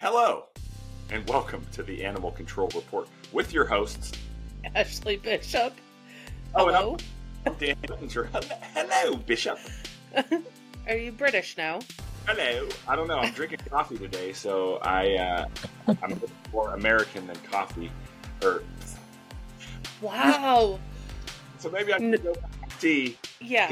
Hello, and welcome to the Animal Control Report with your hosts, Ashley Bishop. Hello. I'm Dan Pittenger. Hello, Bishop. Are you British now? Hello. I don't know. I'm drinking coffee today, so I'm more American than coffee. Wow. So maybe I can go back to tea. Yeah.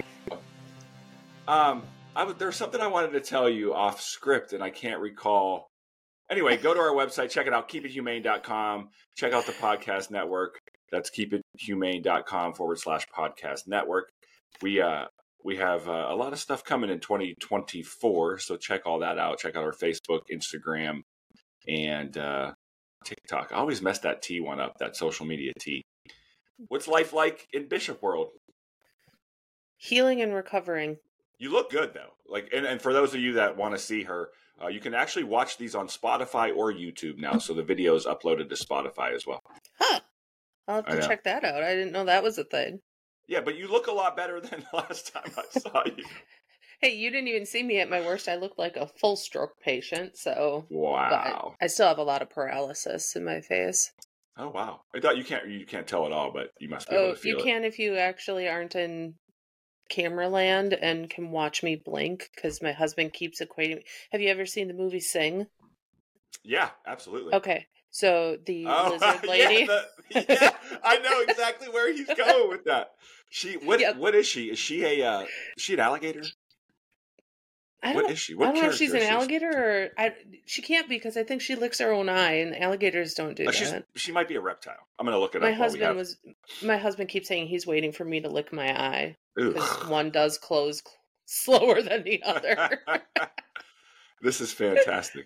There's something I wanted to tell you off script, and I can't recall. Anyway, go to our website, check it out, keepithumane.com. Check out the podcast network. That's keepithumane.com/podcast network. We have a lot of stuff coming in 2024, so check all that out. Check out our Facebook, Instagram, and TikTok. I always mess that T one up, that social media T. What's life like in Bishop World? Healing and recovering. You look good, though. And for those of you that want to see her, you can actually watch these on Spotify or YouTube now. So the video is uploaded to Spotify as well. Huh. I'll have to check that out. I didn't know that was a thing. Yeah, but you look a lot better than last time I saw you. Hey, you didn't even see me at my worst. I looked like a full stroke patient. So wow. I still have a lot of paralysis in my face. Oh wow! I thought you can't tell at all, but you must be able to feel it. You can if you actually aren't in camera land and can watch me blink, because my husband keeps equating. Have you ever seen the movie Sing? Yeah, absolutely. Okay, so the lizard lady. Yeah, I know exactly where he's going with that. What is she? Is she an alligator? What is she? I don't know if she's an alligator or she can't be, because I think she licks her own eye, and alligators don't do that. She might be a reptile. I'm going to look it up. My husband keeps saying he's waiting for me to lick my eye, because one does close slower than the other. This is fantastic.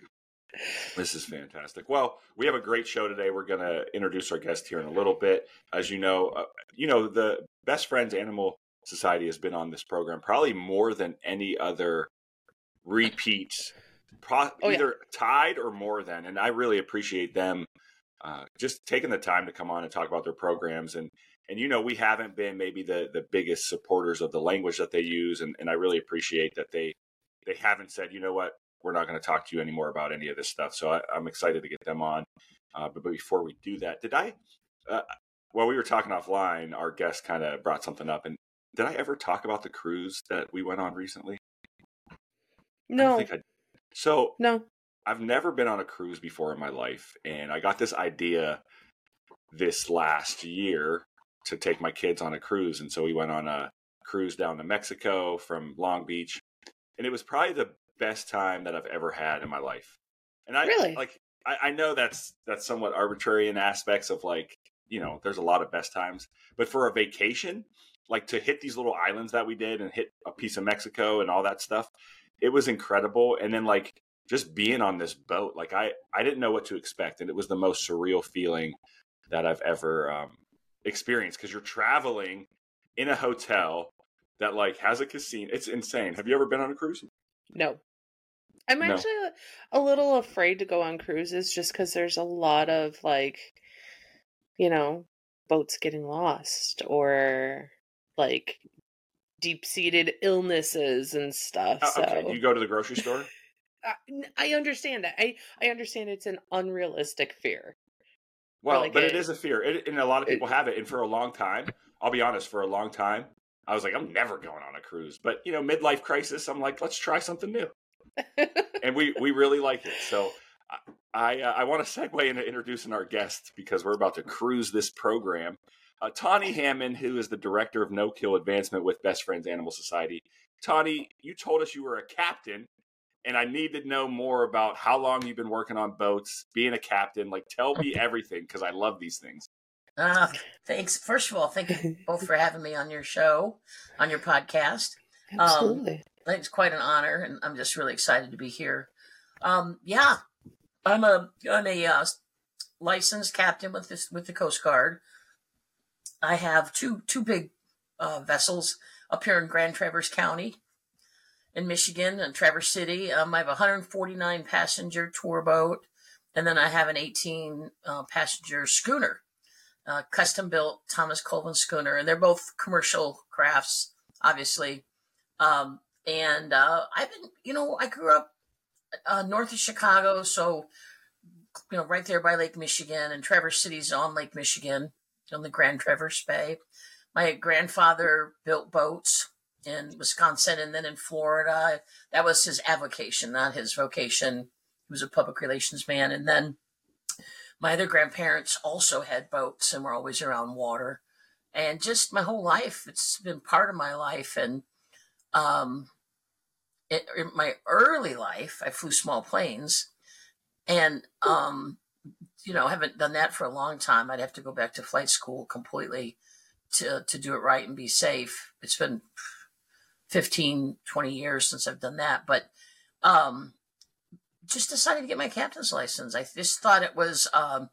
Well, we have a great show today. We're going to introduce our guest here in a little bit. As you know, the Best Friends Animal Society has been on this program probably more than any other repeats, either tied or more than. And I really appreciate them just taking the time to come on and talk about their programs. And we haven't been maybe the biggest supporters of the language that they use. And I really appreciate that they haven't said, you know what, we're not going to talk to you anymore about any of this stuff. So I'm excited to get them on. But before we do that, while we were talking offline, our guest kind of brought something up. And did I ever talk about the cruise that we went on recently? No. No. I've never been on a cruise before in my life. And I got this idea this last year to take my kids on a cruise. And so we went on a cruise down to Mexico from Long Beach. And it was probably the best time that I've ever had in my life. And I know that's somewhat arbitrary in aspects of there's a lot of best times. But for a vacation, to hit these little islands that we did and hit a piece of Mexico and all that stuff, it was incredible. And then just being on this boat, I didn't know what to expect. And it was the most surreal feeling that I've ever experienced, because you're traveling in a hotel that has a casino. It's insane. Have you ever been on a cruise? No. I'm actually a little afraid to go on cruises, just because there's a lot of boats getting lost or deep-seated illnesses and stuff. Okay, you go to the grocery store? I understand that. I understand it's an unrealistic fear. Well, but it is a fear. And a lot of people have it. And for a long time, I'll be honest, I was like, I'm never going on a cruise. But, midlife crisis, I'm like, let's try something new. And we really like it. So I want to segue into introducing our guest, because we're about to cruise this program. Tawny Hammond, who is the Director of No-Kill Advancement with Best Friends Animal Society. Tawny, you told us you were a captain, and I need to know more about how long you've been working on boats, being a captain. Tell me everything, because I love these things. Thanks. First of all, thank you both for having me on your show, on your podcast. Absolutely. I think it's quite an honor, and I'm just really excited to be here. I'm a licensed captain with the Coast Guard. I have two big vessels up here in Grand Traverse County in Michigan and Traverse City. I have a 149 passenger tour boat, and then I have an 18 passenger schooner, custom built Thomas Colvin schooner, and they're both commercial crafts, obviously. And I've been, I grew up north of Chicago, so right there by Lake Michigan, and Traverse City's on Lake Michigan, on the Grand Traverse Bay. My grandfather built boats in Wisconsin and then in Florida. That was his avocation, not his vocation. He was a public relations man. And then my other grandparents also had boats and were always around water. And just my whole life, it's been part of my life. And in my early life, I flew small planes. And, haven't done that for a long time. I'd have to go back to flight school completely to do it right and be safe. It's been 15, 20 years since I've done that. But just decided to get my captain's license. I just thought it was, a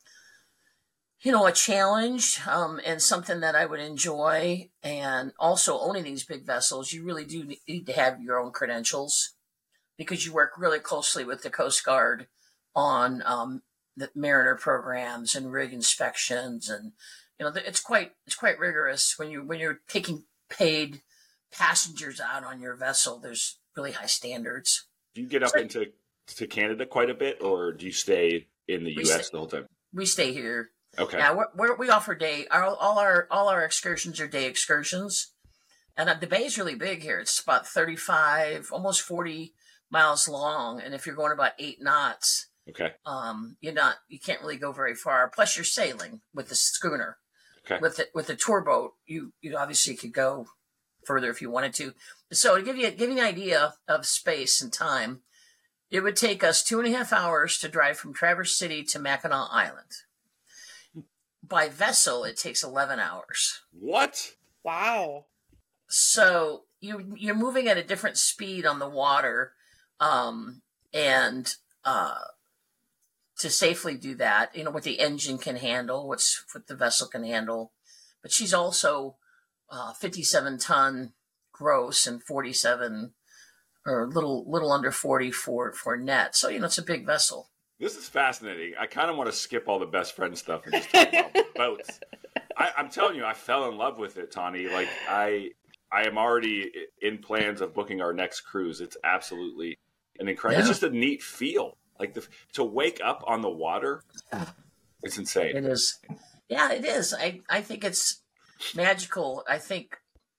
challenge and something that I would enjoy. And also owning these big vessels, you really do need to have your own credentials because you work really closely with the Coast Guard on the mariner programs and rig inspections. And, it's quite rigorous when you're taking paid passengers out on your vessel. There's really high standards. Do you get up into Canada quite a bit, or do you stay in the U.S. the whole time? We stay here. Okay. Yeah, we offer all our excursions are day excursions, and the bay is really big here. It's about 35, almost 40 miles long, and if you're going about 8 knots, okay, you can't really go very far. Plus, you're sailing with the schooner. Okay. With the tour boat, you obviously could go further if you wanted to. So to give you an idea of space and time, it would take us 2.5 hours to drive from Traverse City to Mackinac Island. By vessel, it takes 11 hours. What? Wow. So you're moving at a different speed on the water, and to safely do that, what the engine can handle, what the vessel can handle. But she's also 57-ton gross and 47 or little under 40 for net. So, it's a big vessel. This is fascinating. I kind of want to skip all the best friend stuff and just talk about boats. I'm telling you, I fell in love with it, Tawny. Like, I am already in plans of booking our next cruise. It's absolutely an incredible, It's just a neat feel. Like to wake up on the water, it's insane. It is. Yeah, it is. I think it's magical. I think,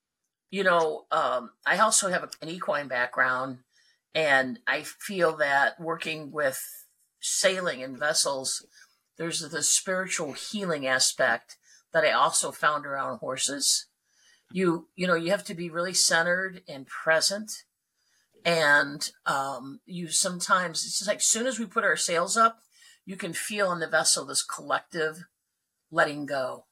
I also have an equine background, and I feel that working with sailing and vessels, there's the spiritual healing aspect that I also found around horses. You have to be really centered and present. And you sometimes, it's just like as soon as we put our sails up, you can feel on the vessel this collective letting go.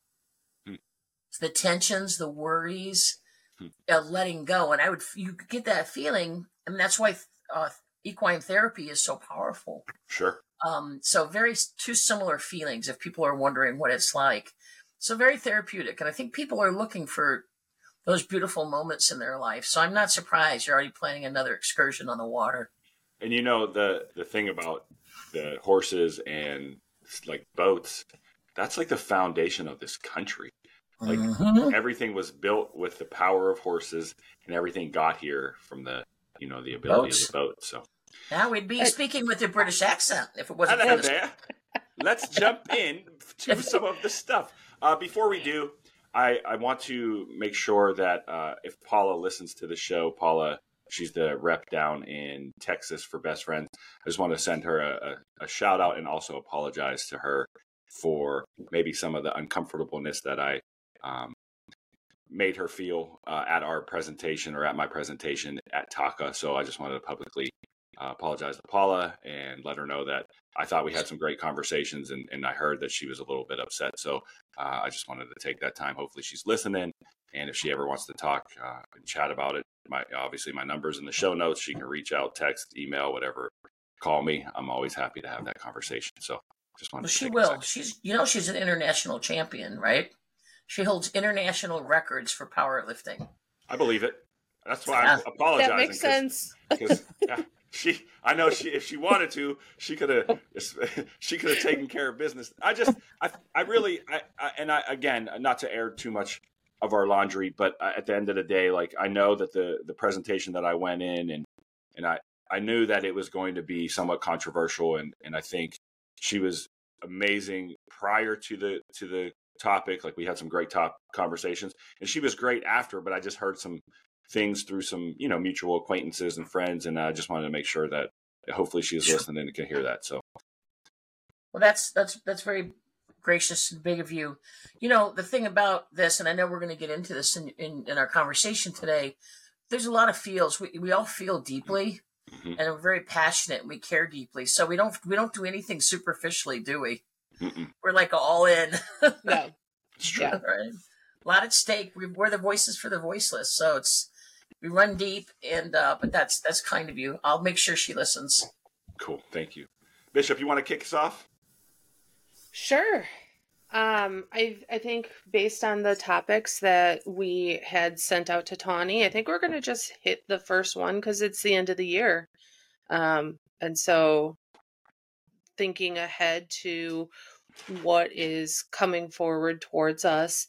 The tensions, the worries, letting go. And you get that feeling. I mean, that's why equine therapy is so powerful. Sure. So two similar feelings if people are wondering what it's like. So very therapeutic. And I think people are looking for those beautiful moments in their life. So I'm not surprised you're already planning another excursion on the water. And the thing about the horses and like boats, that's like the foundation of this country. Like everything was built with the power of horses, and everything got here from the ability of the boat. So now we'd be speaking with a British accent if it wasn't for this. Let's jump in to some of the stuff. Before we do, I want to make sure that if Paula listens to the show, Paula, she's the rep down in Texas for Best Friends. I just want to send her a shout out and also apologize to her for maybe some of the uncomfortableness that I made her feel at our presentation or at my presentation at TACA. So I just wanted to publicly apologize to Paula and let her know that I thought we had some great conversations, and I heard that she was a little bit upset. So I just wanted to take that time. Hopefully she's listening. And if she ever wants to talk and chat about it, obviously my number's in the show notes. She can reach out, text, email, whatever, call me. I'm always happy to have that conversation. So just wanted to she will. She's an international champion, right? She holds international records for powerlifting. I believe it. That's why I'm apologizing. That makes sense. Because if she wanted to, she could have taken care of business. Again, not to air too much of our laundry, but at the end of the day, like I know that the presentation that I went in and I knew that it was going to be somewhat controversial, and I think she was amazing prior to the topic. Like we had some great conversations, and she was great after. But I just heard some things through some mutual acquaintances and friends, and I just wanted to make sure that hopefully she is listening and can hear that. So, well, that's very gracious and big of you. The thing about this, and I know we're going to get into this in our conversation today. There's a lot of feels. We all feel deeply, and we're very passionate, and we care deeply. So we don't do anything superficially, do we? Mm-mm. We're like all in. No. It's true. Yeah, right. A lot at stake. We're the voices for the voiceless. So we run deep, and but that's kind of you. I'll make sure she listens. Cool. Thank you. Bishop, you want to kick us off? Sure. I think based on the topics that we had sent out to Tawny, I think we're going to just hit the first one because it's the end of the year. And so thinking ahead to what is coming forward towards us,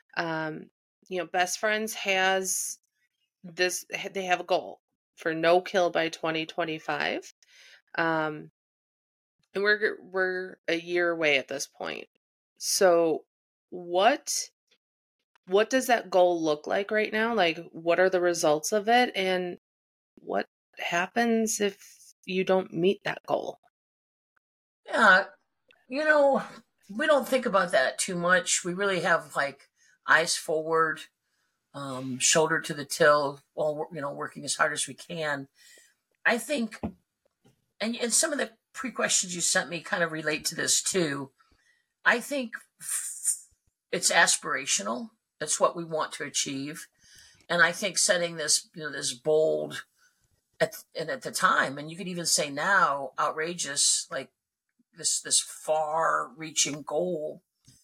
Best Friends has this, they have a goal for no kill by 2025. And we're a year away at this point. So what does that goal look like right now? Like, what are the results of it? And what happens if you don't meet that goal? Yeah, we don't think about that too much. We really have like eyes forward, shoulder to the till, while working as hard as we can. I think, and some of the pre-questions you sent me kind of relate to this too. I think it's aspirational. That's what we want to achieve. And I think setting this, this bold at the time, and you could even say now, outrageous, like this far-reaching goal,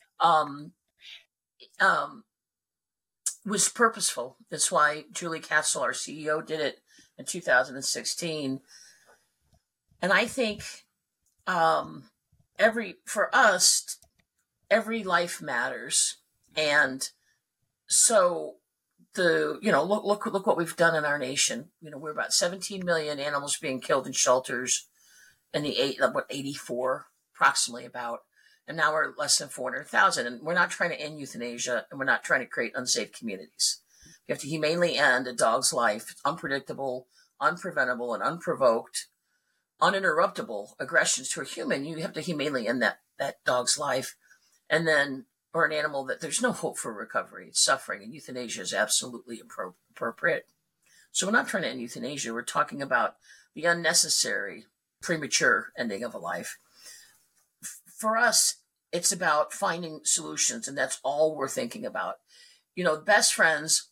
was purposeful. That's why Julie Castle, our CEO, did it in 2016. And I think for us, every life matters. And so look what we've done in our nation. We're about 17 million animals being killed in shelters in the 84 approximately about. And now we're less than 400,000. And we're not trying to end euthanasia, and we're not trying to create unsafe communities. You have to humanely end a dog's life. It's unpredictable, unpreventable, and unprovoked, uninterruptible aggressions to a human. You have to humanely end that dog's life. And then, or an animal that there's no hope for recovery. It's suffering, and euthanasia is absolutely appropriate. So we're not trying to end euthanasia. We're talking about the unnecessary, premature ending of a life. For us, it's about finding solutions, and that's all we're thinking about. Best Friends,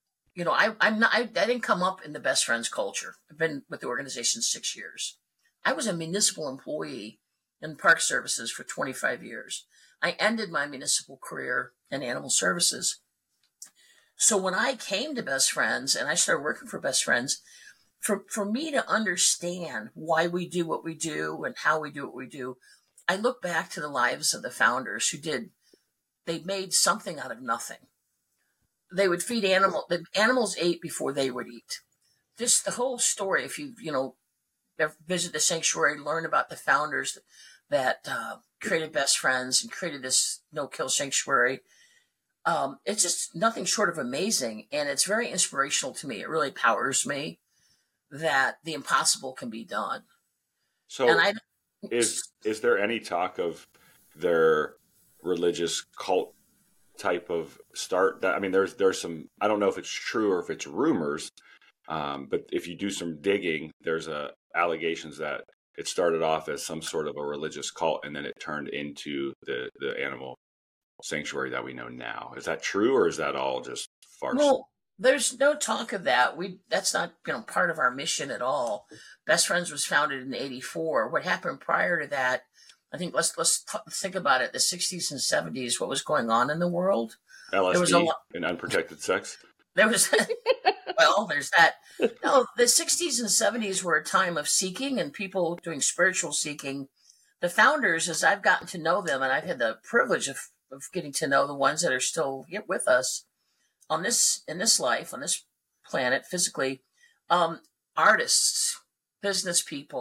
I didn't come up in the Best Friends culture. I've been with the organization 6 years. I was a municipal employee in park services for 25 years. I ended my municipal career in animal services. So when I came to Best Friends and I started working for Best Friends, for me to understand why we do what we do and how we do what we do, I look back to the lives of the founders they made something out of nothing. They would feed the animals ate before they would eat. Just the whole story, if you visit the sanctuary, learn about the founders that created Best Friends and created this no-kill sanctuary. It's just nothing short of amazing, and it's very inspirational to me. It really powers me that the impossible can be done. So, is there any talk of their religious cult type of start? There's some. I don't know if it's true or if it's rumors, but if you do some digging, there's allegations that it started off as some sort of a religious cult, and then it turned into the animal sanctuary that we know now. Is that true, or is that all just farce? Well, there's no talk of that. That's not part of our mission at all. Best Friends was founded in '84. What happened prior to that? I think let's think about it. The '60s and '70s. What was going on in the world? LSD there was and unprotected sex. There was. Well, there's that. No, the 60s and 70s were a time of seeking and people doing spiritual seeking. The founders, as I've gotten to know them, and I've had the privilege of getting to know the ones that are still with us in this life, on this planet, physically, artists, business people,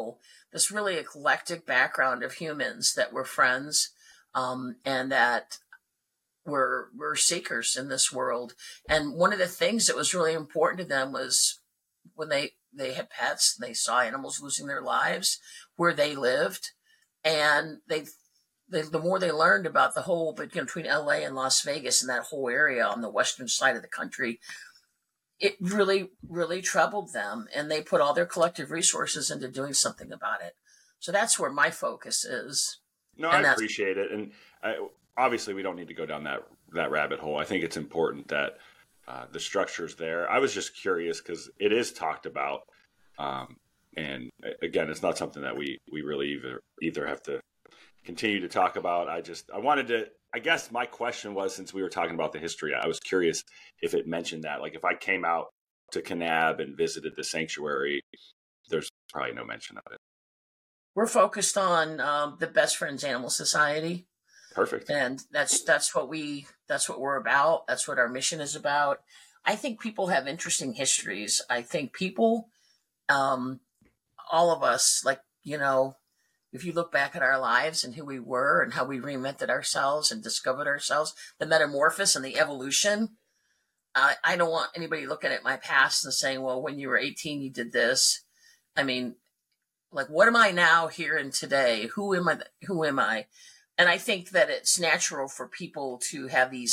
this really eclectic background of humans that were friends, and that were seekers in this world. And one of the things that was really important to them was when they had pets, they saw animals losing their lives where they lived, and the more they learned about the whole between LA and Las Vegas and that whole area on the western side of the country, it really, really troubled them, and they put all their collective resources into doing something about it. So that's where my focus is. No, I appreciate it. And obviously we don't need to go down that rabbit hole. I think it's important that the structure's there. I was just curious because it is talked about. And again, it's not something that we really either have to continue to talk about. I wanted to, I guess my question was, since we were talking about the history, I was curious if it mentioned that, like if I came out to Kanab and visited the sanctuary, there's probably no mention of it. We're focused on the Best Friends Animal Society. Perfect. And that's what we're about. That's what our mission is about. I think people have interesting histories. I think people, all of us, like, if you look back at our lives and who we were and how we reinvented ourselves and discovered ourselves, the metamorphosis and the evolution, I don't want anybody looking at my past and saying, well, when you were 18, you did this. I mean, like, what am I now here and today? Who am I? And I think that it's natural for people to have to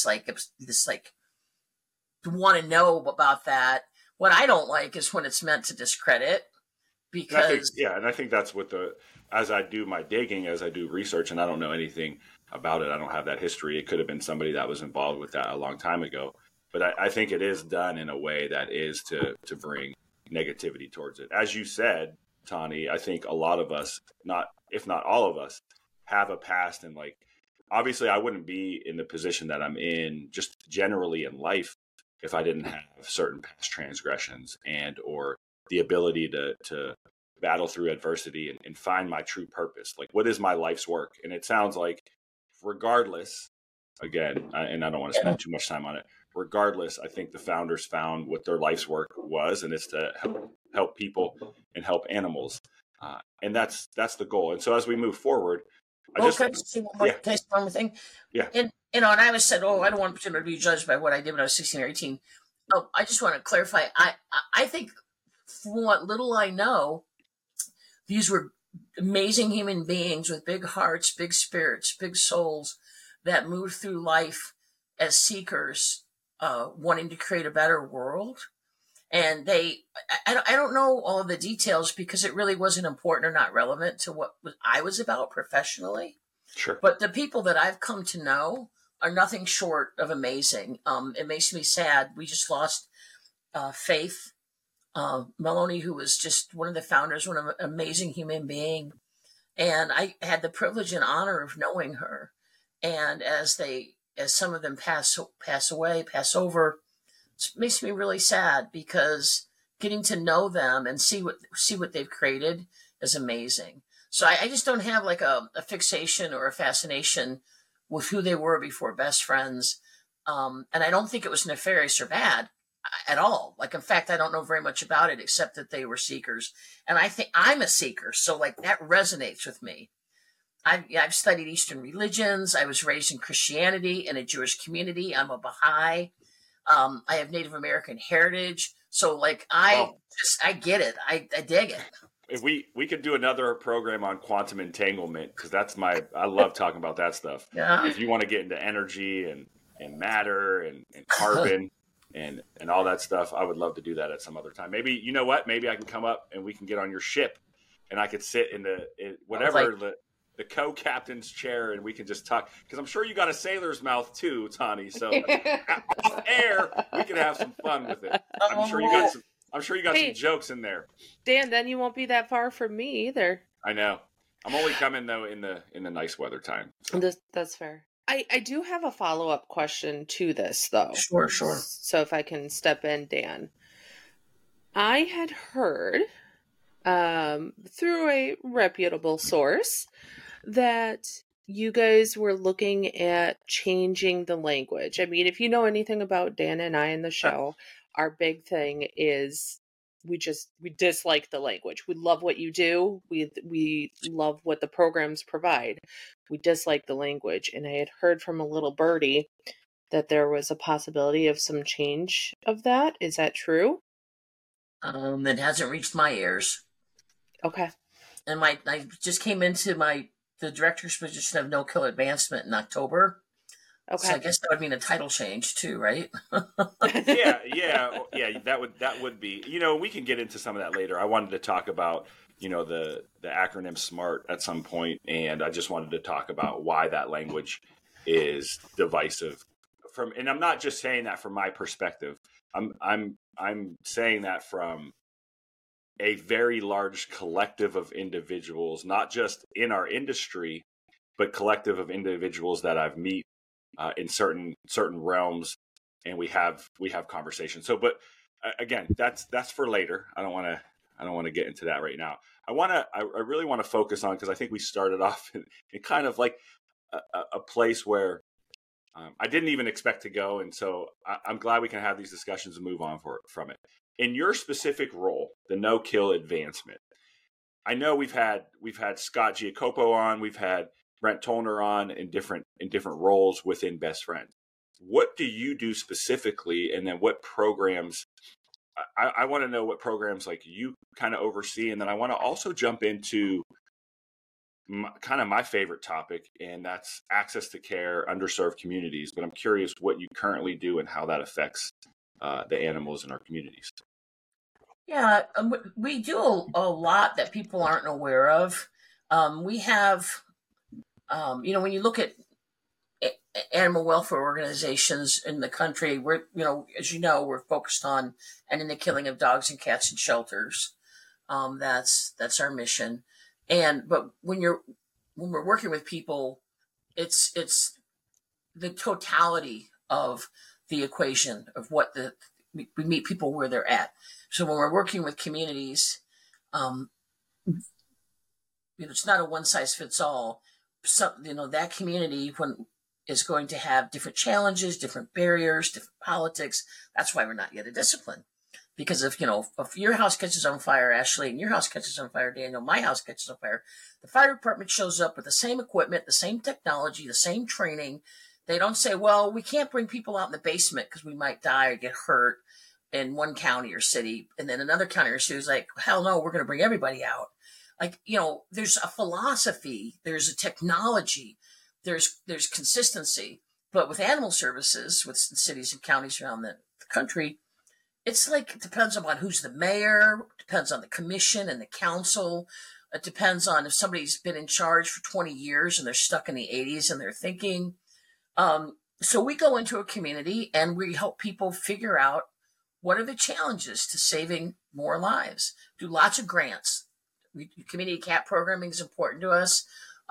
want to know about that. What I don't like is when it's meant to discredit, because and I think that's what as I do my digging, as I do research, and I don't know anything about it. I don't have that history. It could have been somebody that was involved with that a long time ago. But I think it is done in a way that is to bring negativity towards it. As you said, Tani, I think a lot of us, if not all of us, have a past. And like, obviously I wouldn't be in the position that I'm in just generally in life if I didn't have certain past transgressions or the ability to battle through adversity and find my true purpose. Like, what is my life's work? And it sounds like regardless, again, and I don't want to spend too much time on it, regardless, I think the founders found what their life's work was, and it's to help people and help animals. And that's the goal. And so as we move forward, can I say one more thing? Yeah. And I was said, I don't want to be judged by what I did when I was 16 or 18. I just want to clarify. I think from what little I know, these were amazing human beings with big hearts, big spirits, big souls that moved through life as seekers, wanting to create a better world. And I don't know all of the details because it really wasn't important or not relevant to what I was about professionally. Sure. But the people that I've come to know are nothing short of amazing. It makes me sad. We just lost Faith Maloney, who was just one of the founders, an amazing human being. And I had the privilege and honor of knowing her. And as some of them pass over, it makes me really sad because getting to know them and see what they've created is amazing. So I just don't have like a fixation or a fascination with who they were before Best Friends. And I don't think it was nefarious or bad at all. Like, in fact, I don't know very much about it except that they were seekers. And I think I'm a seeker. So like that resonates with me. I've studied Eastern religions. I was raised in Christianity in a Jewish community. I'm a Baha'i. I have Native American heritage. So like, I get it. I dig it. If we could do another program on quantum entanglement, because I love talking about that stuff. Yeah. If you want to get into energy and matter and carbon and all that stuff, I would love to do that at some other time. Maybe, you know what? Maybe I can come up and we can get on your ship and I could sit in the co-captain's chair and we can just talk, because I'm sure you got a sailor's mouth too, Tani. So off air, we can have some fun with it. I'm sure you got some jokes in there. Dan, then you won't be that far from me either. I know. I'm only coming though in the nice weather time. So. That's fair. I do have a follow-up question to this though. Sure. So if I can step in, Dan. I had heard through a reputable source that you guys were looking at changing the language. I mean, if you know anything about Dan and I in the show, our big thing is we dislike the language. We love what you do. We love what the programs provide. We dislike the language. And I had heard from a little birdie that there was a possibility of some change of that. Is that true? It hasn't reached my ears. Okay. And I just came into the director's position of no-kill advancement in October. Okay. So I guess that would mean a title change too, right? yeah. That would be. We can get into some of that later. I wanted to talk about, the acronym SMART at some point, and I just wanted to talk about why that language is divisive. And I'm not just saying that from my perspective. I'm saying that from a very large collective of individuals, not just in our industry, but collective of individuals that I've met in certain realms, and we have conversations. So, but again, that's for later. I don't want to get into that right now. I really want to focus on, because I think we started off in kind of like a place where I didn't even expect to go, and so I'm glad we can have these discussions and move on from it. In your specific role, the no-kill advancement, I know we've had Scott Giacopo on, we've had Brent Tollner on in different roles within Best Friends. What do you do specifically, and then what programs? I want to know what programs like you kind of oversee, and then I want to also jump into my favorite topic, and that's access to care, underserved communities. But I'm curious what you currently do and how that affects the animals in our communities. Yeah, we do a lot that people aren't aware of. We have, when you look at animal welfare organizations in the country, we're, as you know, we're focused on ending the killing of dogs and cats in shelters. That's our mission. But when we're working with people, it's the totality of the equation of what we meet people where they're at. So when we're working with communities, it's not a one size fits all. That community is going to have different challenges, different barriers, different politics. That's why we're not yet a discipline. Because if your house catches on fire, Ashley, and your house catches on fire, Daniel, my house catches on fire, the fire department shows up with the same equipment, the same technology, the same training. They don't say, well, we can't bring people out in the basement because we might die or get hurt in one county or city. And then another county or city is like, hell no, we're going to bring everybody out. Like, there's a philosophy, there's a technology, there's consistency. But with animal services, with cities and counties around the country, it's like, it depends upon who's the mayor, depends on the commission and the council. It depends on if somebody's been in charge for 20 years and they're stuck in the 80s and they're thinking. So we go into a community and we help people figure out what are the challenges to saving more lives. Do lots of grants. Community cat programming is important to us.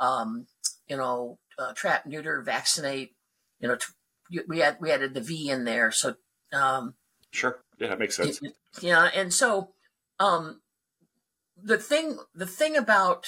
Trap, neuter, vaccinate. We added the V in there. So sure. Yeah, that makes sense. Yeah, and so the thing about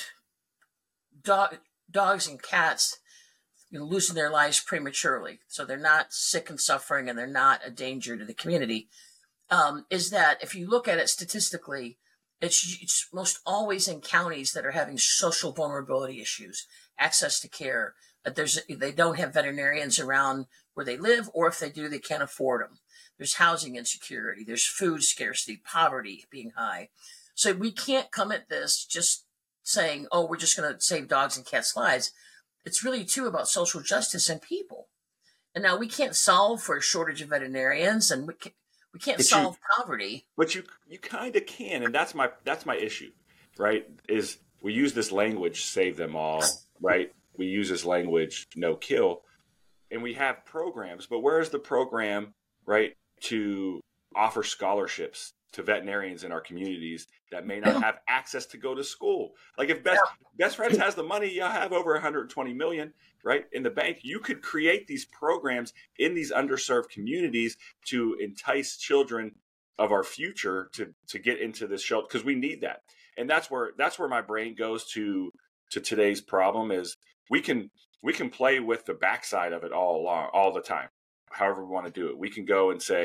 dogs and cats, losing their lives prematurely, so they're not sick and suffering, and they're not a danger to the community, is that if you look at it statistically, it's most always in counties that are having social vulnerability issues, access to care. They don't have veterinarians around where they live, or if they do, they can't afford them. There's housing insecurity. There's food scarcity, poverty being high. So we can't come at this just saying, oh, we're just going to save dogs and cats' lives. It's really, too, about social justice and people. And now we can't solve for a shortage of veterinarians, and we can't solve poverty. But you kind of can, and that's my issue, right? Is we use this language, save them all, right? We use this language, no kill, and we have programs. But where is the program, right, to offer scholarships to veterinarians in our communities that may not have access to go to school? Like if Best Friends has the money, you have over 120 million, right, in the bank. You could create these programs in these underserved communities to entice children of our future to get into this shelter, because we need that. And that's where my brain goes to today's problem is we can play with the backside of it all the time. However we want to do it. We can go and say,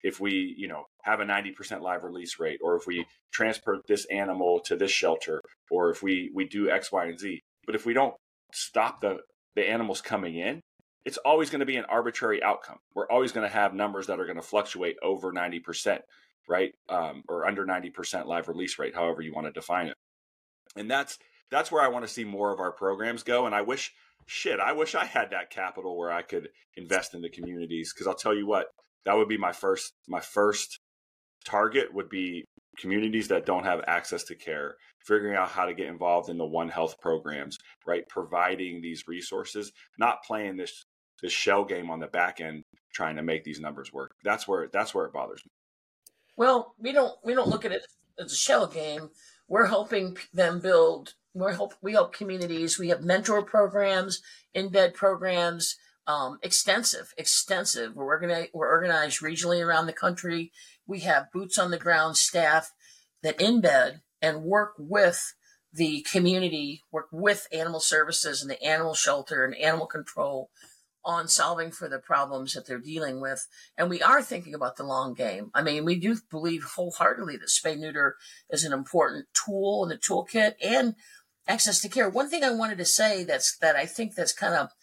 if we, have a 90% live release rate, or if we transport this animal to this shelter, or if we do X, Y, and Z. But if we don't stop the animals coming in, it's always going to be an arbitrary outcome. We're always going to have numbers that are going to fluctuate over 90%, right? Or under 90% live release rate, however you want to define it. And that's where I want to see more of our programs go. And I wish I had that capital where I could invest in the communities. Because I'll tell you what, that would be my first target would be communities that don't have access to care, figuring out how to get involved in the One Health programs, right? Providing these resources, not playing this shell game on the back end, trying to make these numbers work. That's where it bothers me. Well, we don't look at it as a shell game. We're helping them build. We help communities. We have mentor programs, in-bed programs, extensive. We're organized regionally around the country. We have boots on the ground staff that in-bed and work with the community, work with animal services and the animal shelter and animal control on solving for the problems that they're dealing with. And we are thinking about the long game. I mean, we do believe wholeheartedly that spay-neuter is an important tool in the toolkit and access to care. One thing I wanted to say that I think that's kind of,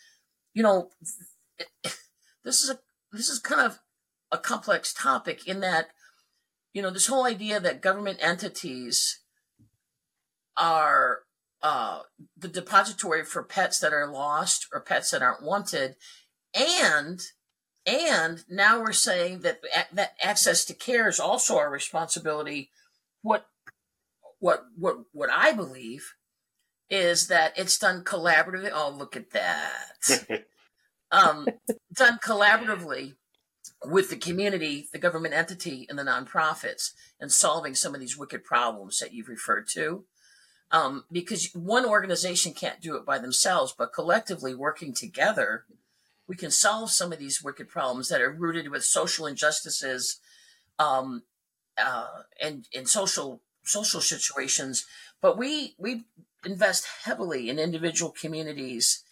this is kind of a complex topic in that, this whole idea that government entities are the depository for pets that are lost or pets that aren't wanted, and now we're saying that access to care is also our responsibility. What I believe is that it's done collaboratively. Oh, look at that! Done collaboratively with the community, the government entity, and the nonprofits, and solving some of these wicked problems that you've referred to. Because one organization can't do it by themselves, but collectively working together, we can solve some of these wicked problems that are rooted with social injustices and social situations. But we invest heavily in individual communities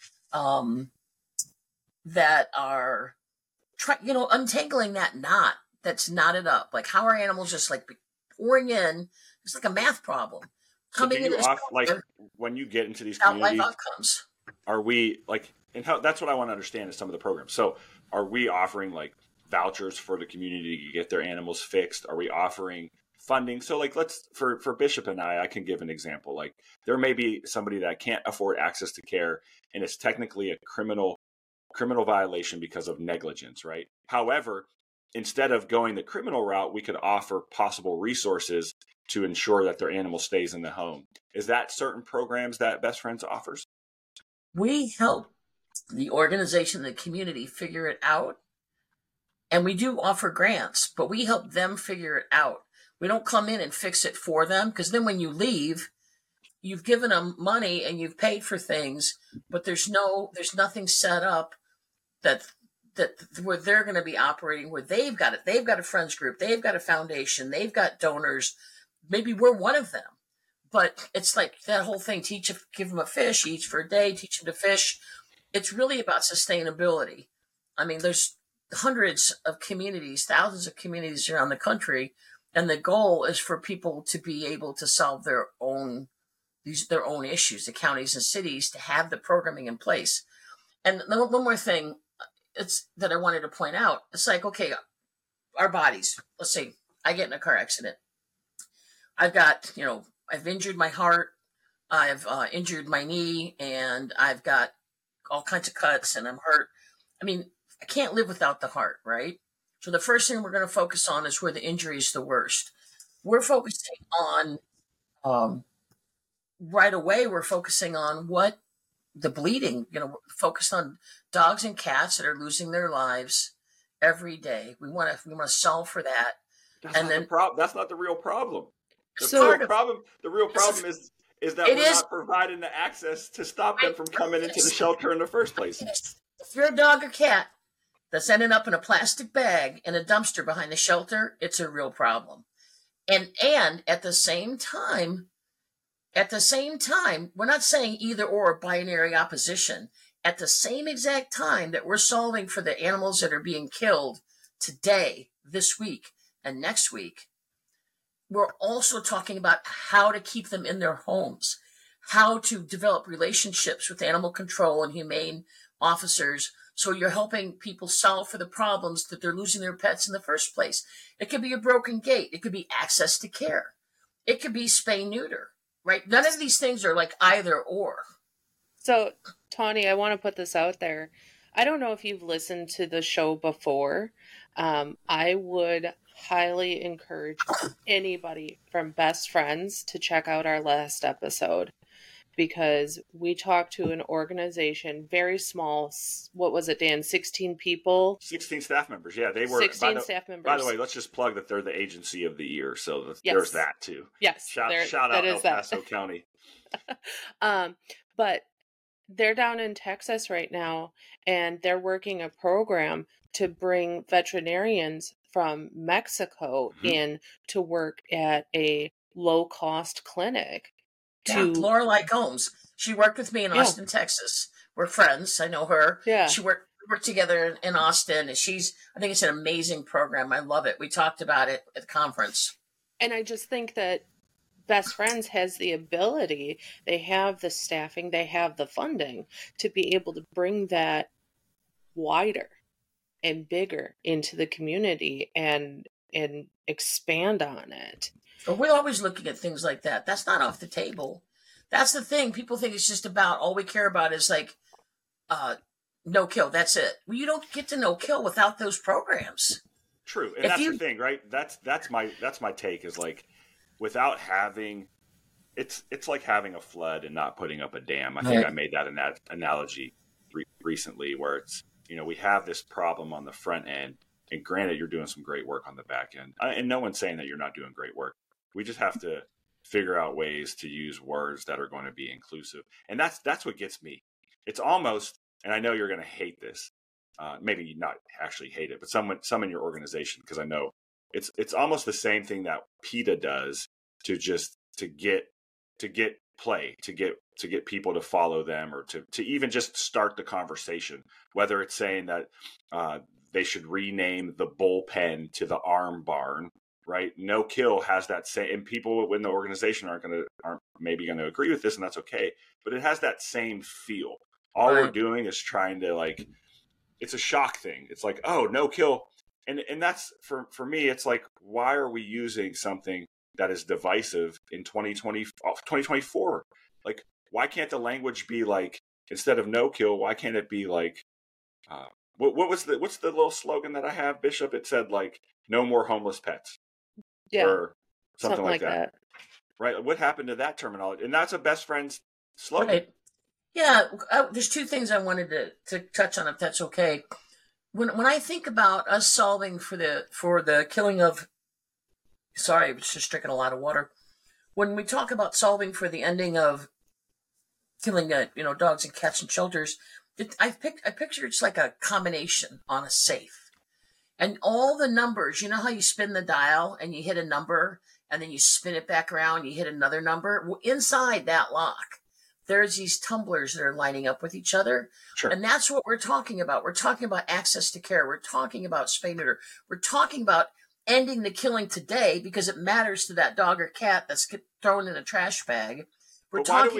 that are untangling that knot that's knotted up. Like, how are animals just like pouring in? It's like a math problem. Coming in when you get into these communities, outcomes. Are we and how? That's what I want to understand is some of the programs. So, are we offering vouchers for the community to get their animals fixed? Are we offering funding? So, let's for Bishop and I can give an example. There may be somebody that can't afford access to care, and it's technically a criminal violation because of negligence, right? However, instead of going the criminal route, we could offer possible resources to ensure that their animal stays in the home. Is that certain programs that Best Friends offers? We help the organization, the community figure it out. And we do offer grants, but we help them figure it out. We don't come in and fix it for them, because then when you leave, you've given them money and you've paid for things, but there's nothing set up that where they're going to be operating, where they've got a friends group, they've got a foundation, they've got donors. Maybe we're one of them, but it's like that whole thing, give them a fish, each for a day, teach them to fish. It's really about sustainability. I mean, there's hundreds of communities, thousands of communities around the country, and the goal is for people to be able to solve their own issues, the counties and cities, to have the programming in place. And one more thing that I wanted to point out. It's like, okay, our bodies, let's say I get in a car accident. I've injured my heart, I've injured my knee, and I've got all kinds of cuts, and I'm hurt. I mean, I can't live without the heart, right? So the first thing we're going to focus on is where the injury is the worst. We're focusing on, right away, we're focusing on what the bleeding, focused on dogs and cats that are losing their lives every day. We want to solve for that. That's not the real problem. The real problem is that we're not providing the access to stop them from coming into the shelter in the first place. If you're a dog or cat that's ending up in a plastic bag in a dumpster behind the shelter, it's a real problem. And at the same time, we're not saying either or binary opposition. At the same exact time that we're solving for the animals that are being killed today, this week and next week, we're also talking about how to keep them in their homes, how to develop relationships with animal control and humane officers. So you're helping people solve for the problems that they're losing their pets in the first place. It could be a broken gate. It could be access to care. It could be spay neuter, right? None of these things are like either or. So, Tawny, I want to put this out there. I don't know if you've listened to the show before. I would highly encourage anybody from Best Friends to check out our last episode, because we talked to an organization, very small. What was it, Dan? 16 people? 16 staff members. Yeah, they were. 16 staff members. By the way, let's just plug that they're the agency of the year. So there's that too. Yes. Shout out El Paso County. But they're down in Texas right now, and they're working a program to bring veterinarians from Mexico in to work at a low-cost clinic. Lorelei Combs. She worked with me in Austin, Texas. We're friends. I know her. Yeah. She worked together in Austin. I think it's an amazing program. I love it. We talked about it at the conference. And I just think that Best Friends has the ability, they have the staffing, they have the funding to be able to bring that wider and bigger into the community and expand on it. We're always looking at things like that. That's not off the table. That's the thing. People think it's just about, all we care about is like no kill. That's it. Well, you don't get to no kill without those programs. True. And that's the thing, right? That's my take is like, without having, it's like having a flood and not putting up a dam. I think I made that analogy recently, where it's, we have this problem on the front end, and granted, you're doing some great work on the back end, and no one's saying that you're not doing great work. We just have to figure out ways to use words that are going to be inclusive, and that's what gets me. It's almost, and I know you're going to hate this, maybe not actually hate it, but some in your organization, because I know it's almost the same thing that PETA does to get play, to get people to follow them, or to even just start the conversation, whether it's saying that they should rename the bullpen to the arm barn, right? No Kill has that same, and people in the organization aren't maybe going to agree with this, and that's okay, but it has that same feel. All we're doing is trying to, like, it's a shock thing. It's like, oh, no kill. And that's, for me, it's like, why are we using something that is divisive in 2024? Like, why can't the language be like, instead of no kill, why can't it be like, what's the little slogan that I have, Bishop? It said like, no more homeless pets. Yeah. Or something like that. Right. What happened to that terminology? And that's a Best Friends slogan. Right. Yeah. There's two things I wanted to touch on, if that's okay. When I think about us solving for the killing of, sorry, I was just drinking a lot of water. When we talk about solving for the ending of killing, dogs and cats in shelters, I picture it's like a combination on a safe, and all the numbers. You know how you spin the dial and you hit a number, and then you spin it back around, you hit another number. Well, inside that lock, there's these tumblers that are lining up with each other. Sure. And that's what we're talking about. We're talking about access to care. We're talking about spay neuter. We're talking about ending the killing today because it matters to that dog or cat that's thrown in a trash bag. Why do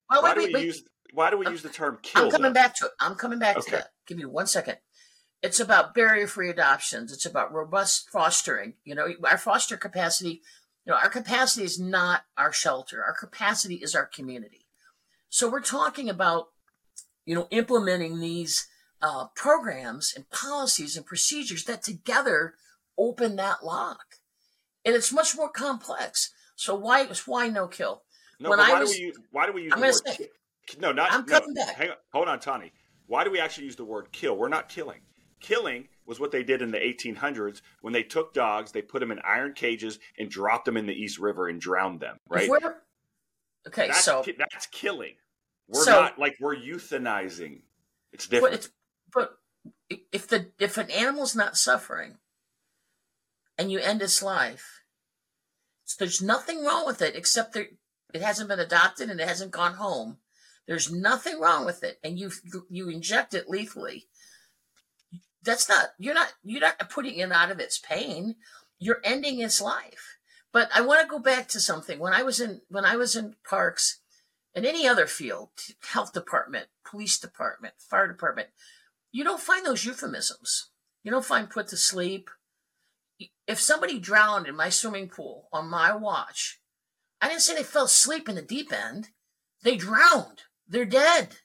we use the term kill? I'm coming back to that. Give me 1 second. It's about barrier-free adoptions. It's about robust fostering. Our foster capacity, our capacity is not our shelter. Our capacity is our community. So we're talking about, implementing these programs and policies and procedures that together open that lock. And it's much more complex. So why no kill? No, why do we use the word kill? I'm coming back. Hang on, hold on, Tawny. Why do we actually use the word kill? We're not killing. Killing was what they did in the 1800s when they took dogs, they put them in iron cages and dropped them in the East River and drowned them, right? That's killing. We're not, like, we're euthanizing. It's different. But if an animal's not suffering and you end its life, there's nothing wrong with it except that it hasn't been adopted and it hasn't gone home. There's nothing wrong with it, and you inject it lethally. you're not putting it out of its pain. You're ending its life. But I want to go back to something. When I was in parks and any other field, health department, police department, fire department, you don't find those euphemisms. You don't find put to sleep. If somebody drowned in my swimming pool on my watch, I didn't say they fell asleep in the deep end. They drowned. They're dead.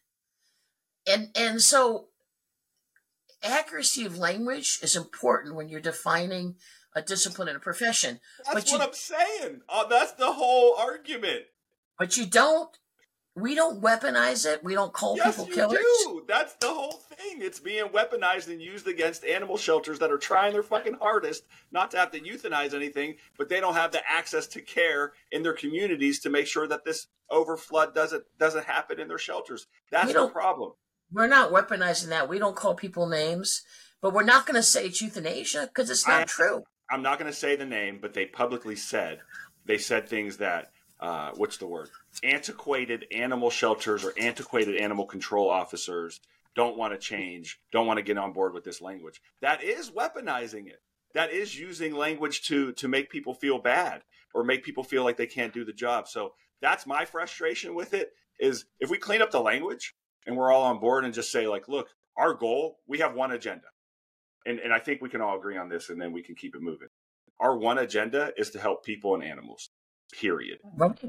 And so accuracy of language is important when you're defining a discipline and a profession. That's what I'm saying. That's the whole argument. But we don't weaponize it. We don't call people killers. Yes, you do. That's the whole thing. It's being weaponized and used against animal shelters that are trying their fucking hardest not to have to euthanize anything, but they don't have the access to care in their communities to make sure that this overflood doesn't happen in their shelters. That's the problem. We're not weaponizing that. We don't call people names, but we're not going to say it's euthanasia because it's not true. I'm not going to say the name, but they publicly said things that, what's the word? Antiquated animal shelters or antiquated animal control officers don't want to change, don't want to get on board with this language. That is weaponizing it. That is using language to make people feel bad or make people feel like they can't do the job. So that's my frustration with it, is if we clean up the language and we're all on board and just say, like, look, our goal, we have one agenda. And I think we can all agree on this, and then we can keep it moving. Our one agenda is to help people and animals, period.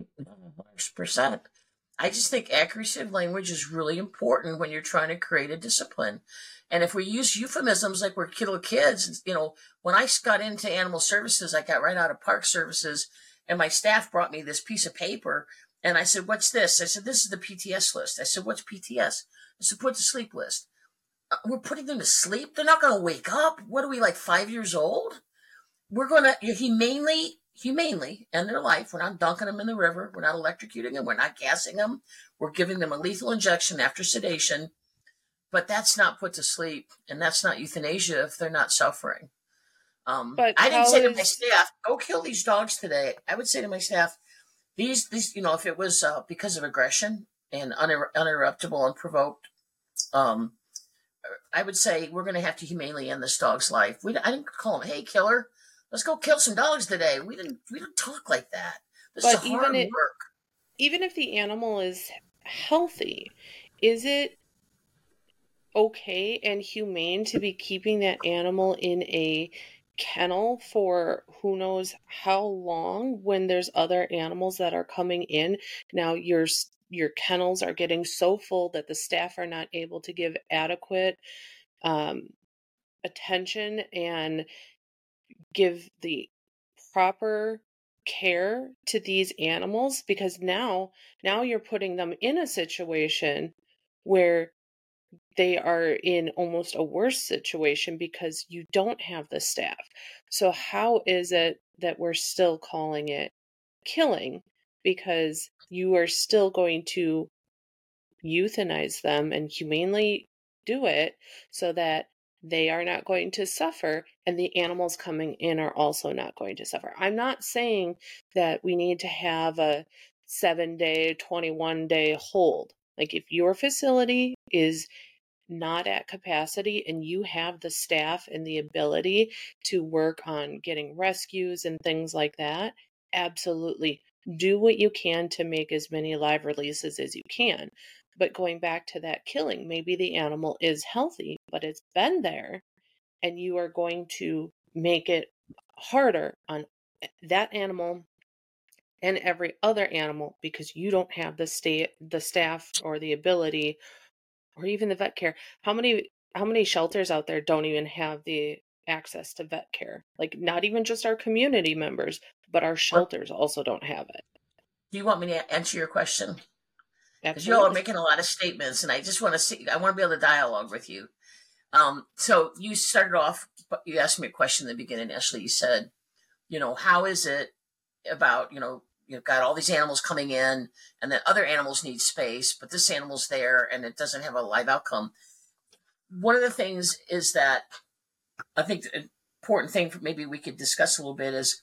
100%. I just think accuracy of language is really important when you're trying to create a discipline. And if we use euphemisms like we're little kids, when I got into animal services, I got right out of park services, and my staff brought me this piece of paper, and I said, "What's this?" I said, "This is the PTS list." I said, "What's PTS?" I said, "Put to sleep list." We're putting them to sleep? They're not going to wake up. What are we, like 5 years old? We're going to humanely end their life. We're not dunking them in the river. We're not electrocuting them. We're not gassing them. We're giving them a lethal injection after sedation. But that's not put to sleep, and that's not euthanasia if they're not suffering. But I didn't say to my staff, "Go kill these dogs today." I would say to my staff, these if it was because of aggression and uninterruptible, unprovoked, I would say we're going to have to humanely end this dog's life. I didn't call him, "Hey, killer, let's go kill some dogs today." We didn't talk like that. This is hard work. Even if the animal is healthy, is it okay and humane to be keeping that animal in a kennel for who knows how long when there's other animals that are coming in? Now your kennels are getting so full that the staff are not able to give adequate attention and give the proper care to these animals, because now you're putting them in a situation where they are in almost a worse situation because you don't have the staff. So how is it that we're still calling it killing? Because you are still going to euthanize them and humanely do it so that they are not going to suffer and the animals coming in are also not going to suffer. I'm not saying that we need to have a 7-day, 21-day hold. Like, if your facility is not at capacity and you have the staff and the ability to work on getting rescues and things like that, absolutely do what you can to make as many live releases as you can. But going back to that killing, maybe the animal is healthy, but it's been there, and you are going to make it harder on that animal and every other animal because you don't have the staff or the ability, or even the vet care. How many shelters out there don't even have the access to vet care? Like, not even just our community members, but our shelters also don't have it. Do you want me to answer your question? Because you all are making a lot of statements, and I just want to I want to be able to dialogue with you. So you started off, you asked me a question in the beginning, Ashley. You said, how is it about, you've got all these animals coming in, and then other animals need space, but this animal's there, and it doesn't have a live outcome. One of the things is that I think the important thing maybe we could discuss a little bit is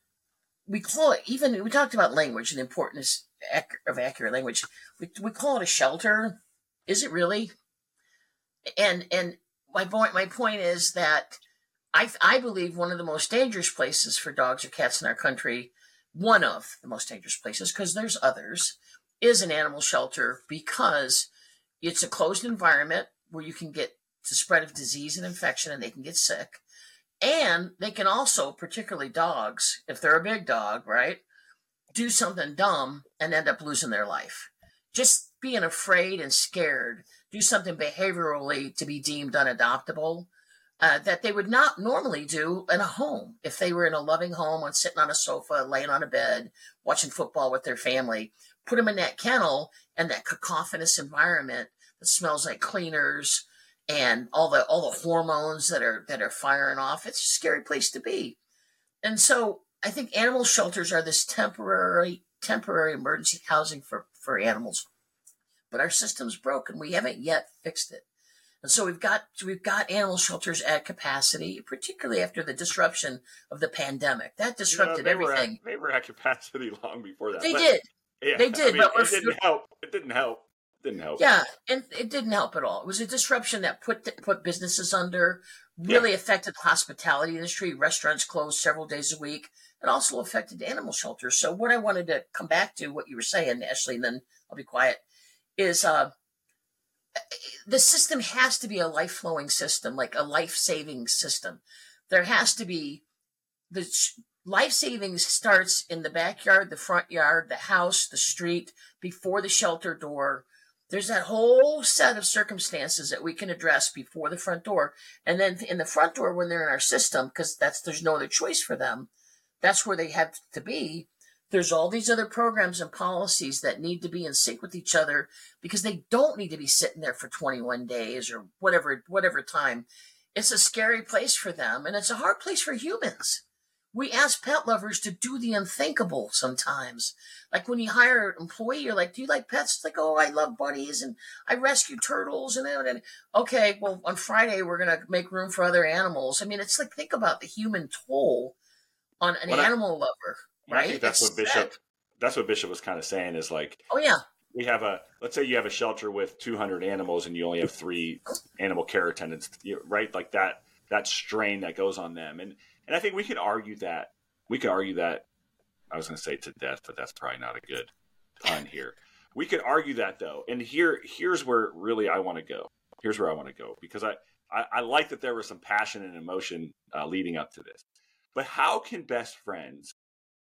we call it, we talked about language and the importance of accurate language. We call it a shelter. Is it really? And my point is that I believe one of the most dangerous places for dogs or cats in our country, one of the most dangerous places, because there's others, is an animal shelter, because it's a closed environment where you can get the spread of disease and infection, and they can get sick. And they can also, particularly dogs, if they're a big dog, right, do something dumb and end up losing their life. Just being afraid and scared, do something behaviorally to be deemed unadoptable, that they would not normally do in a home. If they were in a loving home and sitting on a sofa, laying on a bed, watching football with their family, put them in that kennel and that cacophonous environment that smells like cleaners and all the hormones that are firing off. It's a scary place to be. And so I think animal shelters are this temporary emergency housing for animals. But our system's broken. We haven't yet fixed it. And so we've got animal shelters at capacity, particularly after the disruption of the pandemic. That disrupted everything. They were at capacity long before that. They did. Yeah, they did, but it didn't help. It didn't help. Yeah, and it didn't help at all. It was a disruption that put businesses under, really affected the hospitality industry. Restaurants closed several days a week. It also affected animal shelters. So what I wanted to come back to, what you were saying, Ashley, and then I'll be quiet, is the system has to be a life-flowing system, like a life-saving system. There has to be, the life-saving starts in the backyard, the front yard, the house, the street, before the shelter door. There's that whole set of circumstances that we can address before the front door. And then in the front door, when they're in our system, because there's no other choice for them, that's where they have to be. There's all these other programs and policies that need to be in sync with each other, because they don't need to be sitting there for 21 days or whatever time. It's a scary place for them, and it's a hard place for humans. We ask pet lovers to do the unthinkable sometimes. Like when you hire an employee, you're like, do you like pets? It's like, oh, I love bunnies and I rescue turtles. And okay, well, on Friday, we're going to make room for other animals. I mean, it's like, think about the human toll on an animal lover. Right? I think that's what Bishop was kind of saying, is like, oh yeah, let's say you have a shelter with 200 animals and you only have 3 animal care attendants, right? Like that strain that goes on them. And I think we could argue that, I was going to say to death, but that's probably not a good pun here. We could argue that though. And here's where really I want to go. Here's where I want to go, because I like that there was some passion and emotion leading up to this. But how can best friends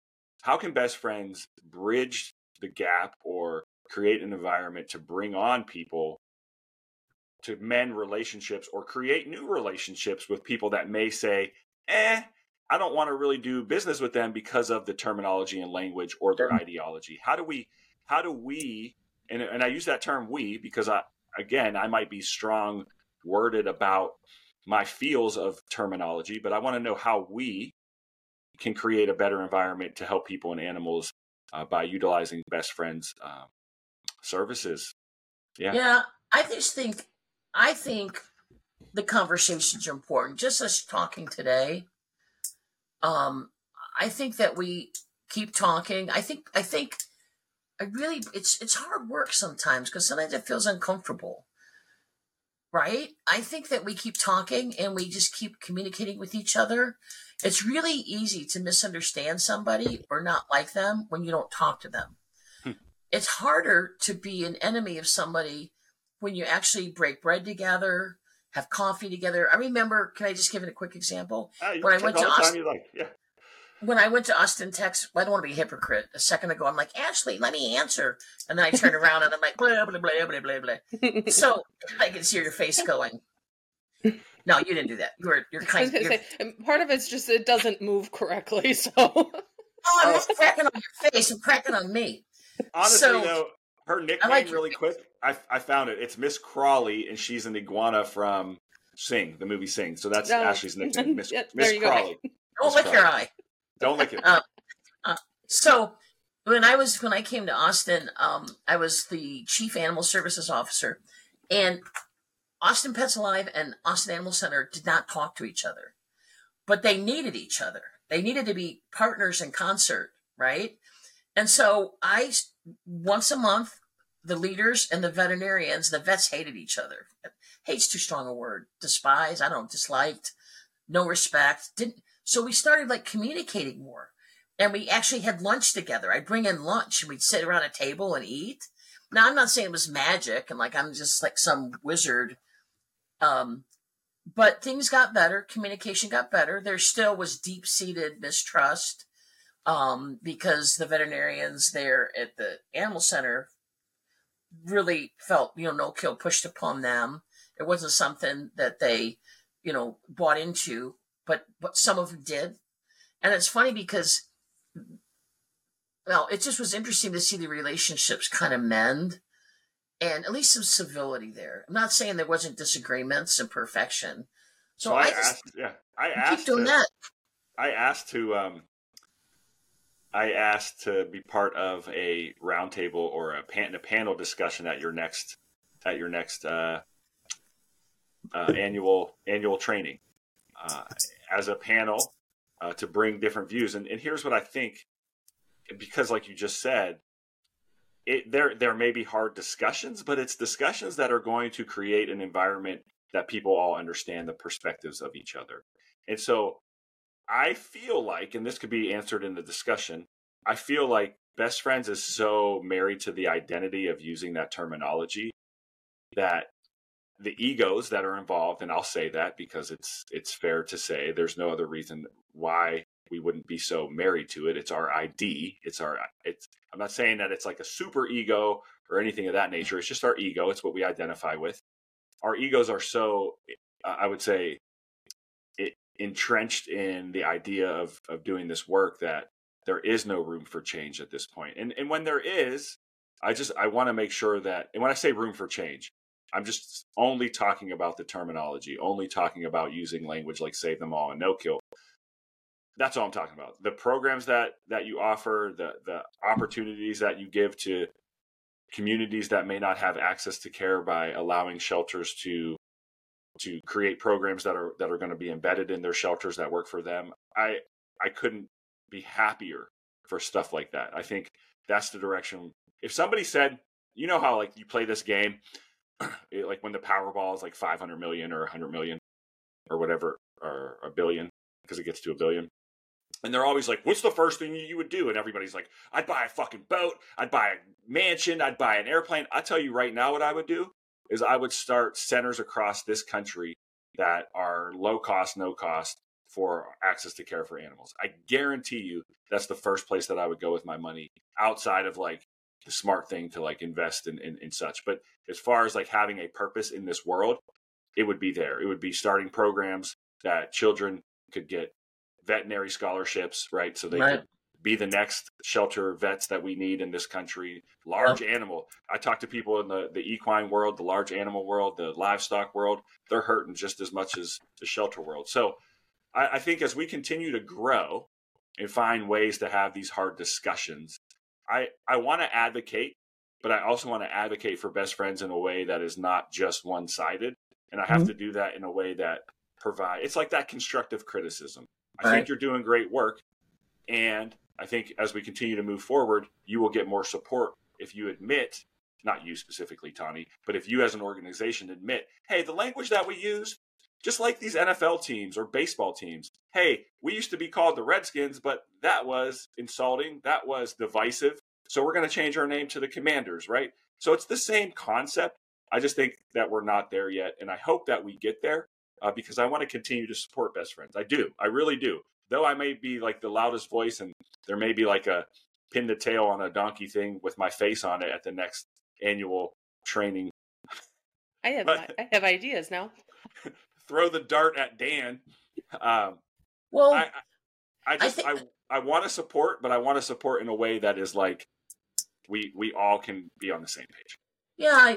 bridge the gap or create an environment to bring on people, to mend relationships or create new relationships with people that may say, I don't want to really do business with them because of the terminology and language or their ideology? How do we, and I use that term we, because I might be strong worded about my feels of terminology, but I want to know how we can create a better environment to help people and animals by utilizing best friends services. Yeah. I think the conversations are important. Just us talking today. I think that we keep talking. I think it's hard work sometimes, because sometimes it feels uncomfortable. Right? I think that we keep talking and we just keep communicating with each other. It's really easy to misunderstand somebody or not like them when you don't talk to them. It's harder to be an enemy of somebody when you actually break bread together, have coffee together. I remember, can I just give it a quick example? When I went to Austin, when I went to Austin, Texas, I don't want to be a hypocrite. A second ago, I'm like, Ashley, let me answer. And then I turn around and I'm like, blah, blah, blah, blah, blah, blah. So I can see your face going. No, you didn't do that. You're kind of. Part of it's just it doesn't move correctly. So. Oh, I'm not cracking on your face. I'm cracking on me. Honestly, though, her nickname really quick. I found it. It's Miss Crawley, and she's an iguana from Sing, the movie Sing. So that's Ashley's nickname, Miss Crawley. Don't lick your eye. Don't lick it. So when I came to Austin, I was the chief animal services officer, and Austin Pets Alive and Austin Animal Center did not talk to each other, but they needed each other. They needed to be partners in concert, right? And so once a month, the leaders and the veterinarians, the vets hated each other. Hate's too strong a word. Despise, I don't know, disliked, no respect. So we started like communicating more. And we actually had lunch together. I'd bring in lunch and we'd sit around a table and eat. Now, I'm not saying it was magic and like I'm just like some wizard. But things got better. Communication got better. There still was deep-seated mistrust because the veterinarians there at the animal center really felt, no kill pushed upon them. It wasn't something that they, bought into, but some of them did. And it's funny because, it just was interesting to see the relationships kind of mend and at least some civility there. I'm not saying there wasn't disagreements and perfection. So I asked to be part of a roundtable or a panel discussion at your next annual training as a panel to bring different views. And here's what I think, because like you just said, there may be hard discussions, but it's discussions that are going to create an environment that people all understand the perspectives of each other. And so I feel like, and this could be answered in the discussion, I feel like Best Friends is so married to the identity of using that terminology that the egos that are involved, and I'll say that because it's fair to say there's no other reason why we wouldn't be so married to it. It's our ID. I'm not saying that it's like a super ego or anything of that nature. It's just our ego. It's what we identify with. Our egos are so, I would say, entrenched in the idea of doing this work that there is no room for change at this point. And when there is, I want to make sure that, and when I say room for change, I'm just only talking about the terminology, only talking about using language like save them all and no kill. That's all I'm talking about. The programs that you offer, the opportunities that you give to communities that may not have access to care by allowing shelters to create programs that are going to be embedded in their shelters that work for them. I couldn't be happier for stuff like that. I think that's the direction. If somebody said, how like you play this game, like when the Powerball is like 500 million or 100 million or whatever, or a billion, because it gets to a billion. And they're always like, what's the first thing you would do? And everybody's like, I'd buy a fucking boat. I'd buy a mansion. I'd buy an airplane. I'll tell you right now what I would do is I would start centers across this country that are low cost, no cost for access to care for animals. I guarantee you that's the first place that I would go with my money outside of like the smart thing to like invest in such. But as far as like having a purpose in this world, it would be there. It would be starting programs that children could get veterinary scholarships, right? So they could be the next shelter vets that we need in this country. Large animal. I talk to people in the equine world, the large animal world, the livestock world. They're hurting just as much as the shelter world. So I think as we continue to grow and find ways to have these hard discussions, I want to advocate, but I also want to advocate for Best Friends in a way that is not just one-sided. And I have to do that in a way that it's like that constructive criticism. I think you're doing great work. And I think as we continue to move forward, you will get more support if you admit, not you specifically, Tawny, but if you as an organization admit, hey, the language that we use, just like these NFL teams or baseball teams, hey, we used to be called the Redskins, but that was insulting. That was divisive. So we're going to change our name to the Commanders, right? So it's the same concept. I just think that we're not there yet. And I hope that we get there because I want to continue to support Best Friends. I do. I really do. Though I may be like the loudest voice and there may be like a pin the tail on a donkey thing with my face on it at the next annual training. I have ideas now. Throw the dart at Dan. I want to support, but I want to support in a way that is like we all can be on the same page. Yeah,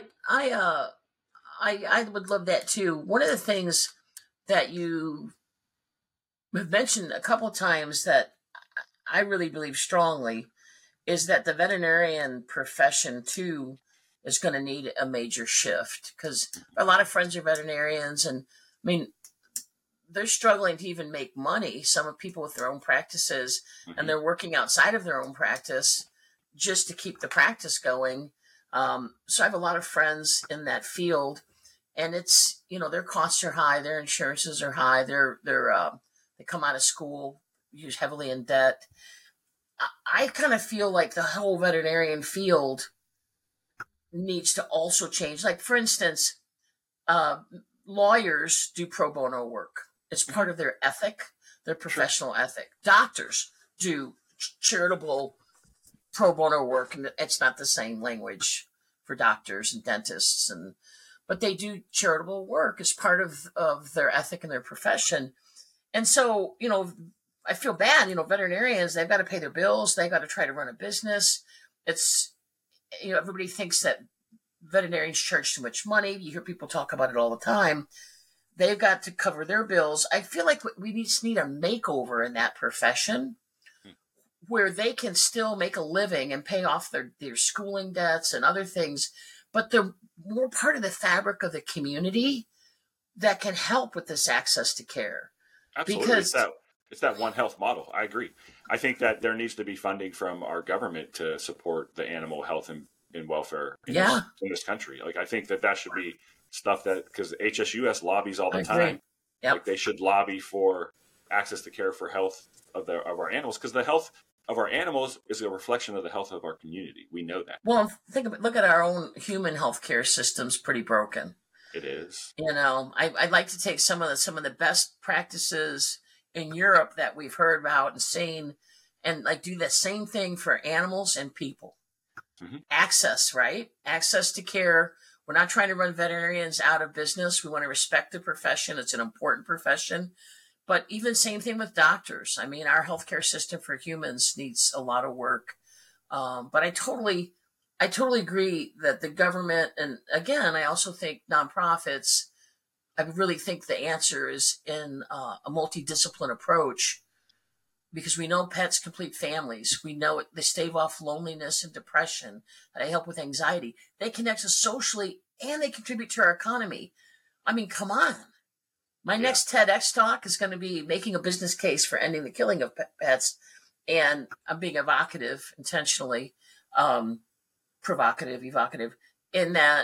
I would love that too. One of the things that you have mentioned a couple of times that I really believe strongly is that the veterinarian profession too is going to need a major shift because a lot of friends are veterinarians and I mean, they're struggling to even make money. Some of people with their own practices and they're working outside of their own practice just to keep the practice going. So I have a lot of friends in that field, and it's, their costs are high, their insurances are high, they come out of school use heavily in debt. I kind of feel like the whole veterinarian field needs to also change. Like, for instance, lawyers do pro bono work. It's part of their ethic, their professional ethic. Doctors do charitable pro bono work, and it's not the same language for doctors and dentists, but they do charitable work as part of their ethic and their profession. And so, I feel bad, veterinarians, they've got to pay their bills. They've got to try to run a business. It's, everybody thinks that veterinarians charge too much money. You hear people talk about it all the time. They've got to cover their bills. I feel like we just need a makeover in that profession where they can still make a living and pay off their schooling debts and other things, but they're more part of the fabric of the community that can help with this access to care. Absolutely. Because it's that One Health model. I agree. I think that there needs to be funding from our government to support the animal health and welfare in this country. Like, I think that should be stuff that, because HSUS lobbies all the time. Yep. Like, they should lobby for access to care for health of our animals, because the health of our animals is a reflection of the health of our community. We know that. Well, look at our own human healthcare system's pretty broken. It is. I'd like to take some of the best practices in Europe that we've heard about and seen, and like do the same thing for animals and people. Mm-hmm. Access, right? Access to care. We're not trying to run veterinarians out of business. We want to respect the profession. It's an important profession. But even same thing with doctors. I mean, our healthcare system for humans needs a lot of work. But I totally agree that the government, and again, I also think nonprofits, I really think the answer is in a multidiscipline approach, because we know pets complete families. We know they stave off loneliness and depression. They help with anxiety. They connect us socially, and they contribute to our economy. I mean, come on. My next TEDx talk is going to be making a business case for ending the killing of pets. And I'm being evocative, intentionally, provocative, evocative, in that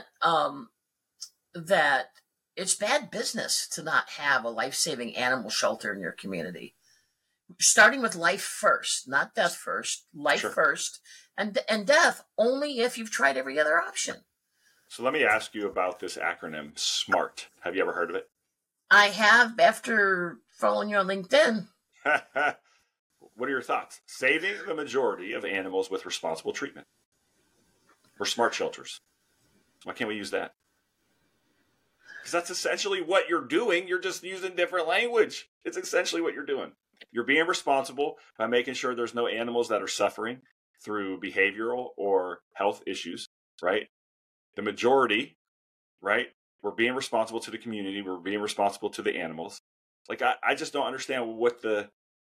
that it's bad business to not have a life-saving animal shelter in your community. Starting with life first, not death first, life first, and death only if you've tried every other option. So let me ask you about this acronym SMART. Have you ever heard of it? I have, after following you on LinkedIn. What are your thoughts? Saving the majority of animals with responsible treatment. Or smart shelters. Why can't we use that? Because that's essentially what you're doing. You're just using different language. It's essentially what you're doing. You're being responsible by making sure there's no animals that are suffering through behavioral or health issues, right? The majority, right? We're being responsible to the community. We're being responsible to the animals. Like, I just don't understand what the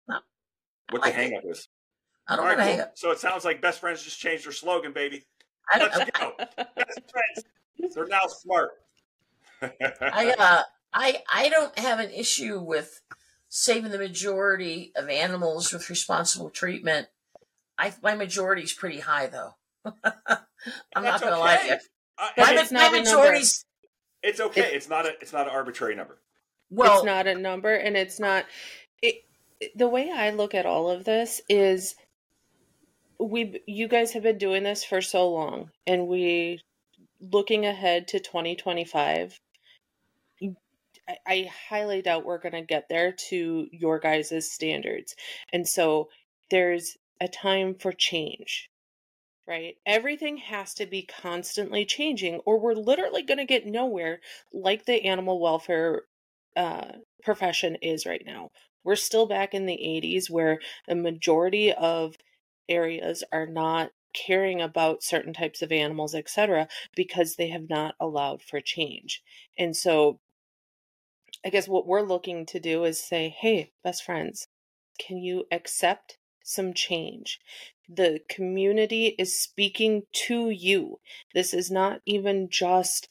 hang up is. I don't know the hang up. So it sounds like Best Friends just changed their slogan, baby. Let's go. Best Friends. They're now smart. I don't have an issue with saving the majority of animals with responsible treatment. My majority is pretty high, though. I'm not going to lie to you. My majority's. It's okay. It's not an arbitrary number. Well, it's not a number, and it's not. The way I look at all of this is, you guys have been doing this for so long, and looking ahead to 2025. I highly doubt we're going to get there to your guys' standards, and so there's a time for change. Right? Everything has to be constantly changing, or we're literally going to get nowhere, like the animal welfare profession is right now. We're still back in the 80s, where the majority of areas are not caring about certain types of animals, etc., because they have not allowed for change. And so I guess what we're looking to do is say, hey, Best Friends, can you accept some change? The community is speaking to you. This is not even just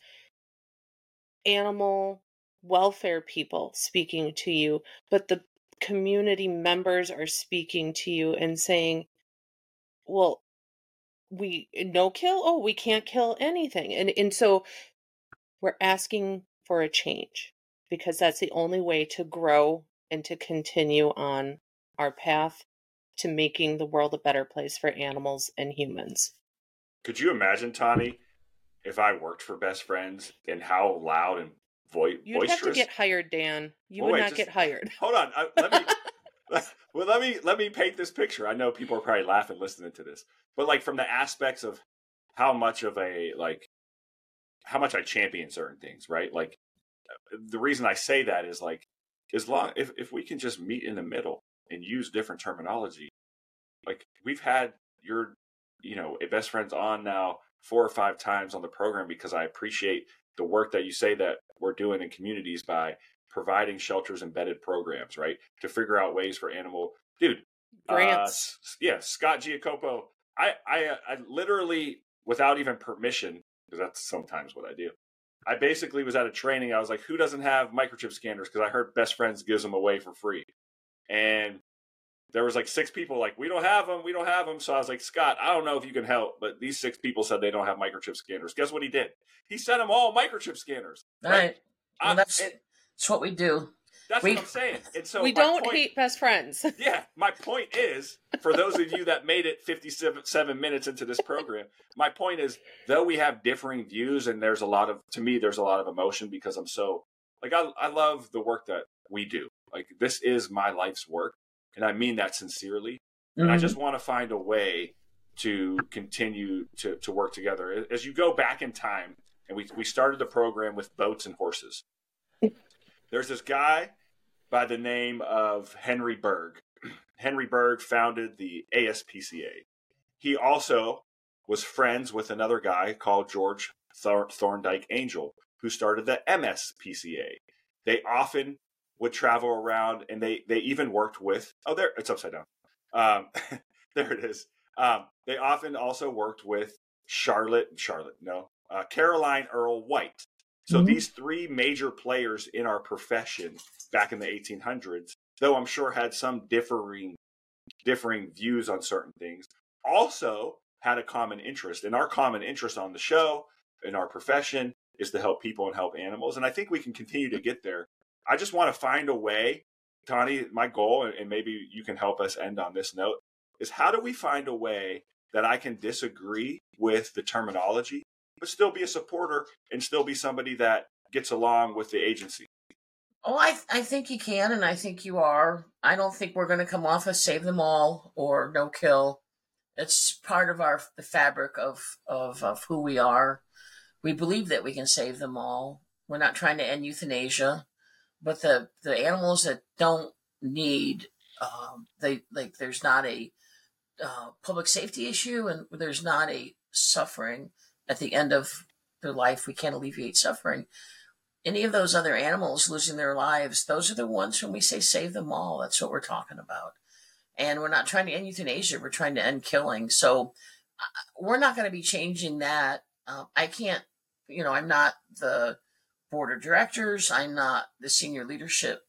animal welfare people speaking to you, but the community members are speaking to you and saying, well, we no kill. Oh, we can't kill anything. And so we're asking for a change because that's the only way to grow and to continue on our path to making the world a better place for animals and humans. Could you imagine, Tawny, if I worked for Best Friends and how loud and boisterous? You'd have to get hired, Dan. You would not get hired. Hold on. Let me paint this picture. I know people are probably laughing listening to this, but like from the aspects of how much I champion certain things, right? Like the reason I say that is like, if we can just meet in the middle and use different terminology, like we've had your, Best Friends on now 4 or 5 times on the program because I appreciate the work that you say that we're doing in communities by providing shelters and bedded programs, right? To figure out ways for grants. Scott Giacopo. I literally, without even permission, because that's sometimes what I do, I basically was at a training. I was like, who doesn't have microchip scanners? Because I heard Best Friends gives them away for free. And there was like 6 people like, we don't have them. So I was like, Scott, I don't know if you can help, but these 6 people said they don't have microchip scanners. Guess what he did? He sent them all microchip scanners. Right. Well, that's what we do. That's what I'm saying. And so we don't hate Best Friends. Yeah. My point is, for those of you that made it 57 minutes into this program, my point is, though we have differing views and there's a lot of emotion because I'm so, like, I love the work that we do. Like, this is my life's work. And I mean that sincerely. Mm-hmm. And I just want to find a way to continue to work together. As you go back in time, and we started the program with boats and horses. There's this guy by the name of Henry Berg. Henry Berg founded the ASPCA. He also was friends with another guy called George Thorndike Angel, who started the MSPCA. They often would travel around, and they even worked with, it's upside down. There it is. They often also worked with Caroline Earl White. So mm-hmm. These 3 major players in our profession back in the 1800s, though I'm sure had some differing views on certain things, also had a common interest. And our common interest on the show, in our profession, is to help people and help animals. And I think we can continue to get there. I just want to find a way, Tawny, my goal, and maybe you can help us end on this note, is how do we find a way that I can disagree with the terminology, but still be a supporter and still be somebody that gets along with the agency? Oh, I think you can, and I think you are. I don't think we're going to come off as save them all or no kill. It's part of the fabric of who we are. We believe that we can save them all. We're not trying to end euthanasia, but the animals that don't need, there's not a public safety issue, and there's not a suffering at the end of their life. We can't alleviate suffering. Any of those other animals losing their lives, those are the ones when we say save them all. That's what we're talking about. And we're not trying to end euthanasia. We're trying to end killing. So we're not going to be changing that. I can't, I'm not the board of directors. I'm not the senior leadership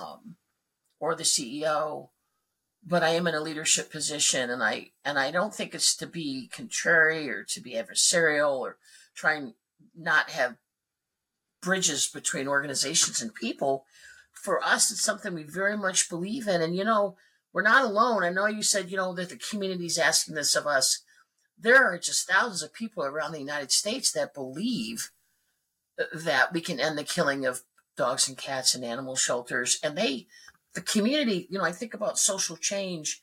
or the CEO, but I am in a leadership position. And I don't think it's to be contrary or to be adversarial or try and not have bridges between organizations and people. For us, it's something we very much believe in. And, we're not alone. I know you said, that the community's asking this of us. There are just thousands of people around the United States that believe that we can end the killing of dogs and cats in animal shelters. And the community, I think about social change,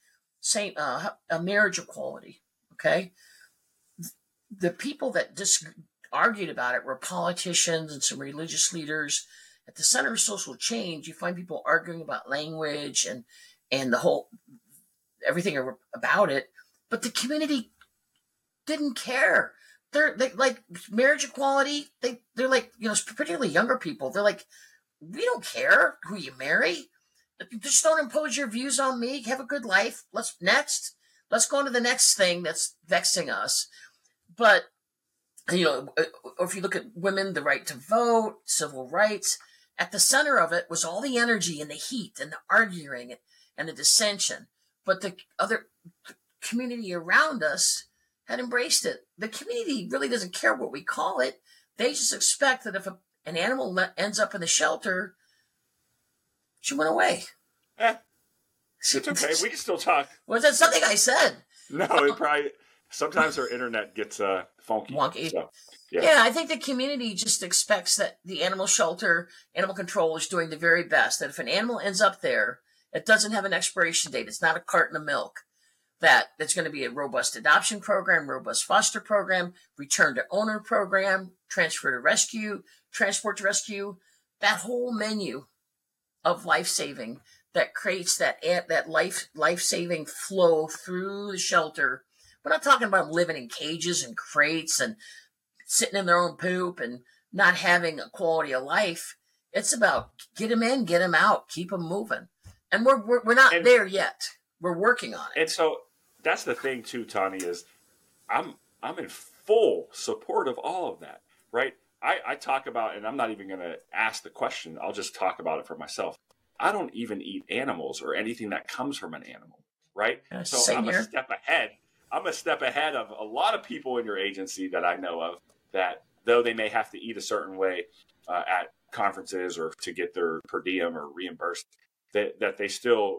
a marriage equality. Okay. The people that just argued about it were politicians and some religious leaders. At the center of social change, you find people arguing about language and the whole, everything about it. But the community didn't care. They like marriage equality. They're like, particularly younger people. They're like, we don't care who you marry. Just don't impose your views on me. Have a good life. Let's go on to the next thing that's vexing us. But, or if you look at women, the right to vote, civil rights, at the center of it was all the energy and the heat and the arguing and the dissension. But the other community around us had embraced it. The community really doesn't care what we call it. They just expect that if an animal ends up in the shelter, she went away. It's okay. We can still talk. Was that something I said? No, it probably. Sometimes our internet gets funky. Wonky. So, yeah, I think the community just expects that the animal shelter, animal control is doing the very best. That if an animal ends up there, it doesn't have an expiration date. It's not a carton of milk. That it's going to be a robust adoption program, robust foster program, return to owner program, transfer to rescue, transport to rescue. That whole menu of life-saving that creates that life-saving flow through the shelter. We're not talking about living in cages and crates and sitting in their own poop and not having a quality of life. It's about get them in, get them out, keep them moving. And we're not there yet. We're working on it. And so that's the thing too, Tani, is I'm in full support of all of that, right? I talk about, and I'm not even going to ask the question. I'll just talk about it for myself. I don't even eat animals or anything that comes from an animal, right? So I'm a step ahead. I'm a step ahead of a lot of people in your agency that I know of that, though they may have to eat a certain way at conferences or to get their per diem or reimbursed, that they still,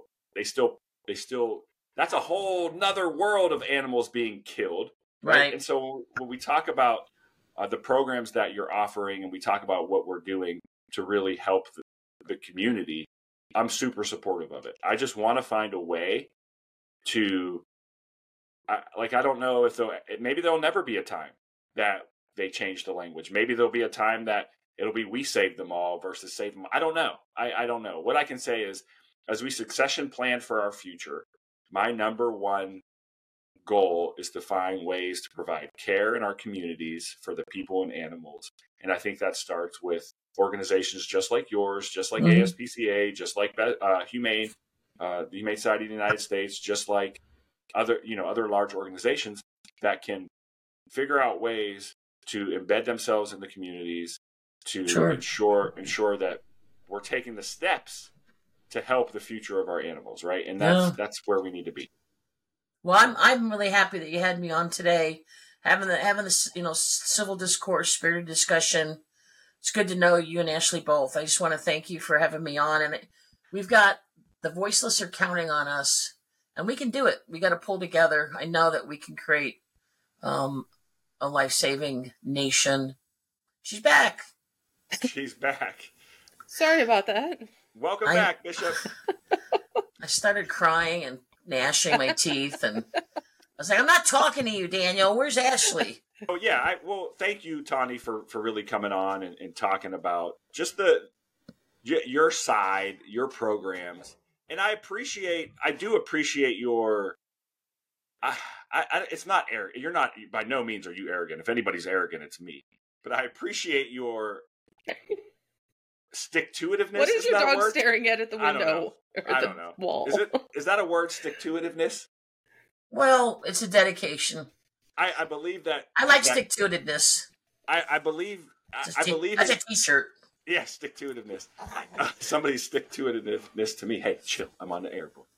that's a whole nother world of animals being killed. Right. And so when we talk about the programs that you're offering and we talk about what we're doing to really help the community, I'm super supportive of it. I just want to find a way to, I don't know if maybe there'll never be a time that they change the language. Maybe there'll be a time that it'll be we save them all versus save them. I don't know. I don't know. What I can say is, as we succession plan for our future, my number one goal is to find ways to provide care in our communities for the people and animals. And I think that starts with organizations just like yours, just like ASPCA, just like the Humane Society of the United States, just like other large organizations that can figure out ways to embed themselves in the communities to ensure that we're taking the steps to help the future of our animals, right? And that's where we need to be. Well, I'm really happy that you had me on today, having the civil discourse, spirited discussion. It's good to know you and Ashley both. I just want to thank you for having me on, and we've got the voiceless are counting on us, and we can do it. We got to pull together. I know that we can create a life-saving nation. She's back. She's back. Sorry about that. Welcome back, Bishop. I started crying and gnashing my teeth, and I was like, I'm not talking to you, Daniel. Where's Ashley? Oh, yeah. Thank you, Tani, for really coming on and talking about just your side, your programs. And I do appreciate your, it's not arrogant. You're not, by no means are you arrogant. If anybody's arrogant, it's me. But I appreciate your stick-to-itiveness. What is your dog staring at the window? I don't know. Wall? Is that a word, stick-to-itiveness? Well, it's a dedication. I believe that. I like stick-to-itiveness. I believe. I believe that's a T-shirt. Yeah, stick-to-itiveness. Somebody's stick-to-itiveness to me. Hey, chill. I'm on the airport.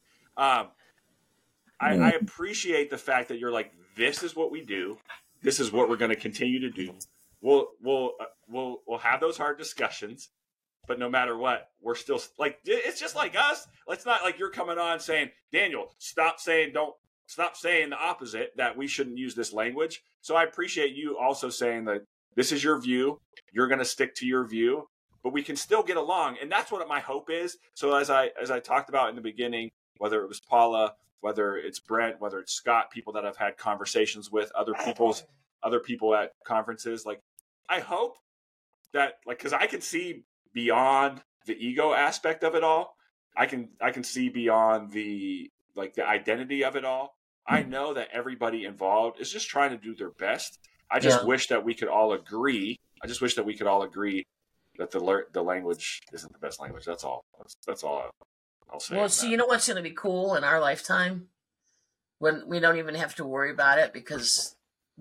I appreciate the fact that you're like, this is what we do. This is what we're going to continue to do. We'll have those hard discussions, but no matter what, we're still like, it's just like us. It's not like you're coming on saying, Daniel, stop saying the opposite, that we shouldn't use this language. So I appreciate you also saying that this is your view. You're going to stick to your view, but we can still get along. And that's what my hope is. So as I talked about in the beginning, whether it was Paula, whether it's Brent, whether it's Scott, people that I've had conversations with, other people at conferences, like, I hope that, like, because I can see beyond the ego aspect of it all. I can see beyond the identity of it all. I know that everybody involved is just trying to do their best. I just wish that we could all agree. That the language isn't the best language. That's all. That's all I'll say. Well, see, you know what's going to be cool in our lifetime? When we don't even have to worry about it because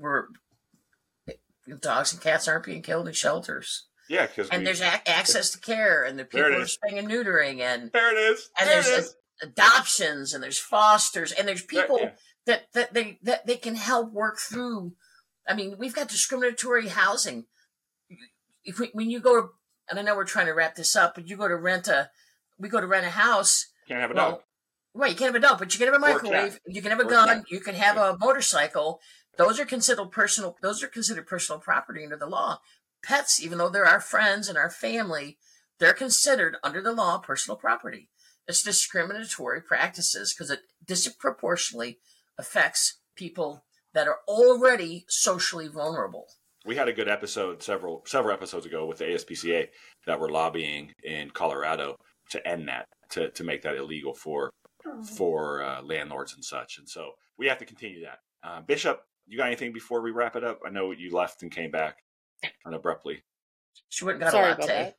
dogs and cats aren't being killed in shelters. Yeah, there's access to care, and the people are spaying and neutering, and there it is. And there's adoptions, and there's fosters, and there's people that they can help work through. I mean, we've got discriminatory housing. When you go to, and I know we're trying to wrap this up, but we go to rent a house. Can't have a dog. Right, you can't have a dog, but you can have a microwave, you can have a gun, you can have a motorcycle. Those are considered personal property under the law. Pets, even though they're our friends and our family, they're considered under the law personal property. It's discriminatory practices because it disproportionately affects people that are already socially vulnerable. We had a good episode several episodes ago with the ASPCA that were lobbying in Colorado to end that, to make that illegal for landlords and such. And so we have to continue that. Bishop, you got anything before we wrap it up? I know you left and came back abruptly. She went and got a latte.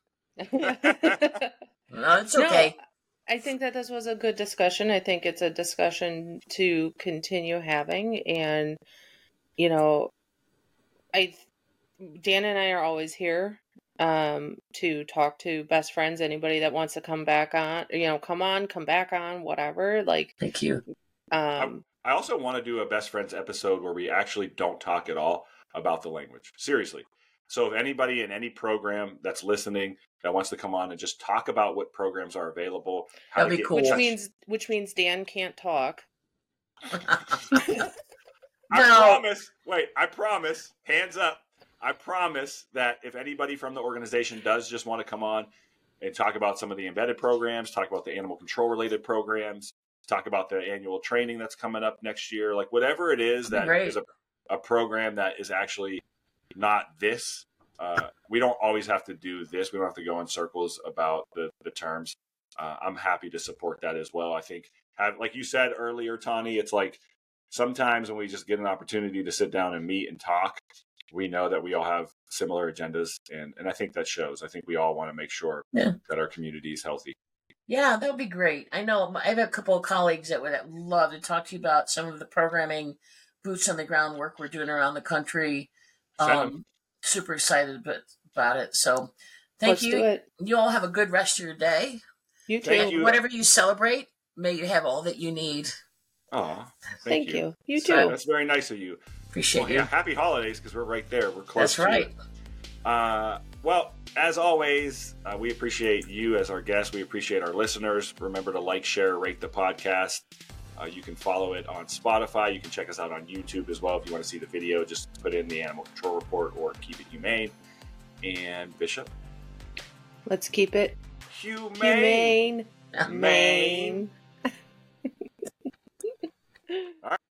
No, it's okay. No, I think that this was a good discussion. I think it's a discussion to continue having. And, Dan and I are always here to talk to best friends, anybody that wants to come back on, come back on, whatever. Like, thank you. I also want to do a best friends episode where we actually don't talk at all about the language. Seriously. So if anybody in any program that's listening that wants to come on and just talk about what programs are available, that'd be cool. Which means Dan can't talk. I promise. Hands up. I promise that if anybody from the organization does just want to come on and talk about some of the embedded programs, talk about the animal control related programs, talk about the annual training that's coming up next year, like whatever it is that is a program that is actually not this. We don't always have to do this. We don't have to go in circles about the terms. I'm happy to support that as well. I think, like you said earlier, Tani, it's like sometimes when we just get an opportunity to sit down and meet and talk, we know that we all have similar agendas. And I think that shows. I think we all want to make sure that our community is healthy. Yeah, that would be great. I know I have a couple of colleagues that would love to talk to you about some of the programming, boots on the ground work we're doing around the country. Super excited about it. So thank you. Do it. You all have a good rest of your day. You too. Whatever you celebrate, may you have all that you need. Oh, thank you. You too. That's very nice of you. Appreciate you. Yeah, happy holidays because we're right there. We're close. That's right. Well, as always, we appreciate you as our guest. We appreciate our listeners. Remember to like, share, rate the podcast. You can follow it on Spotify. You can check us out on YouTube as well. If you want to see the video, just put in the Animal Control Report or Keep It Humane. And Bishop? Let's keep it humane. Humane. All right.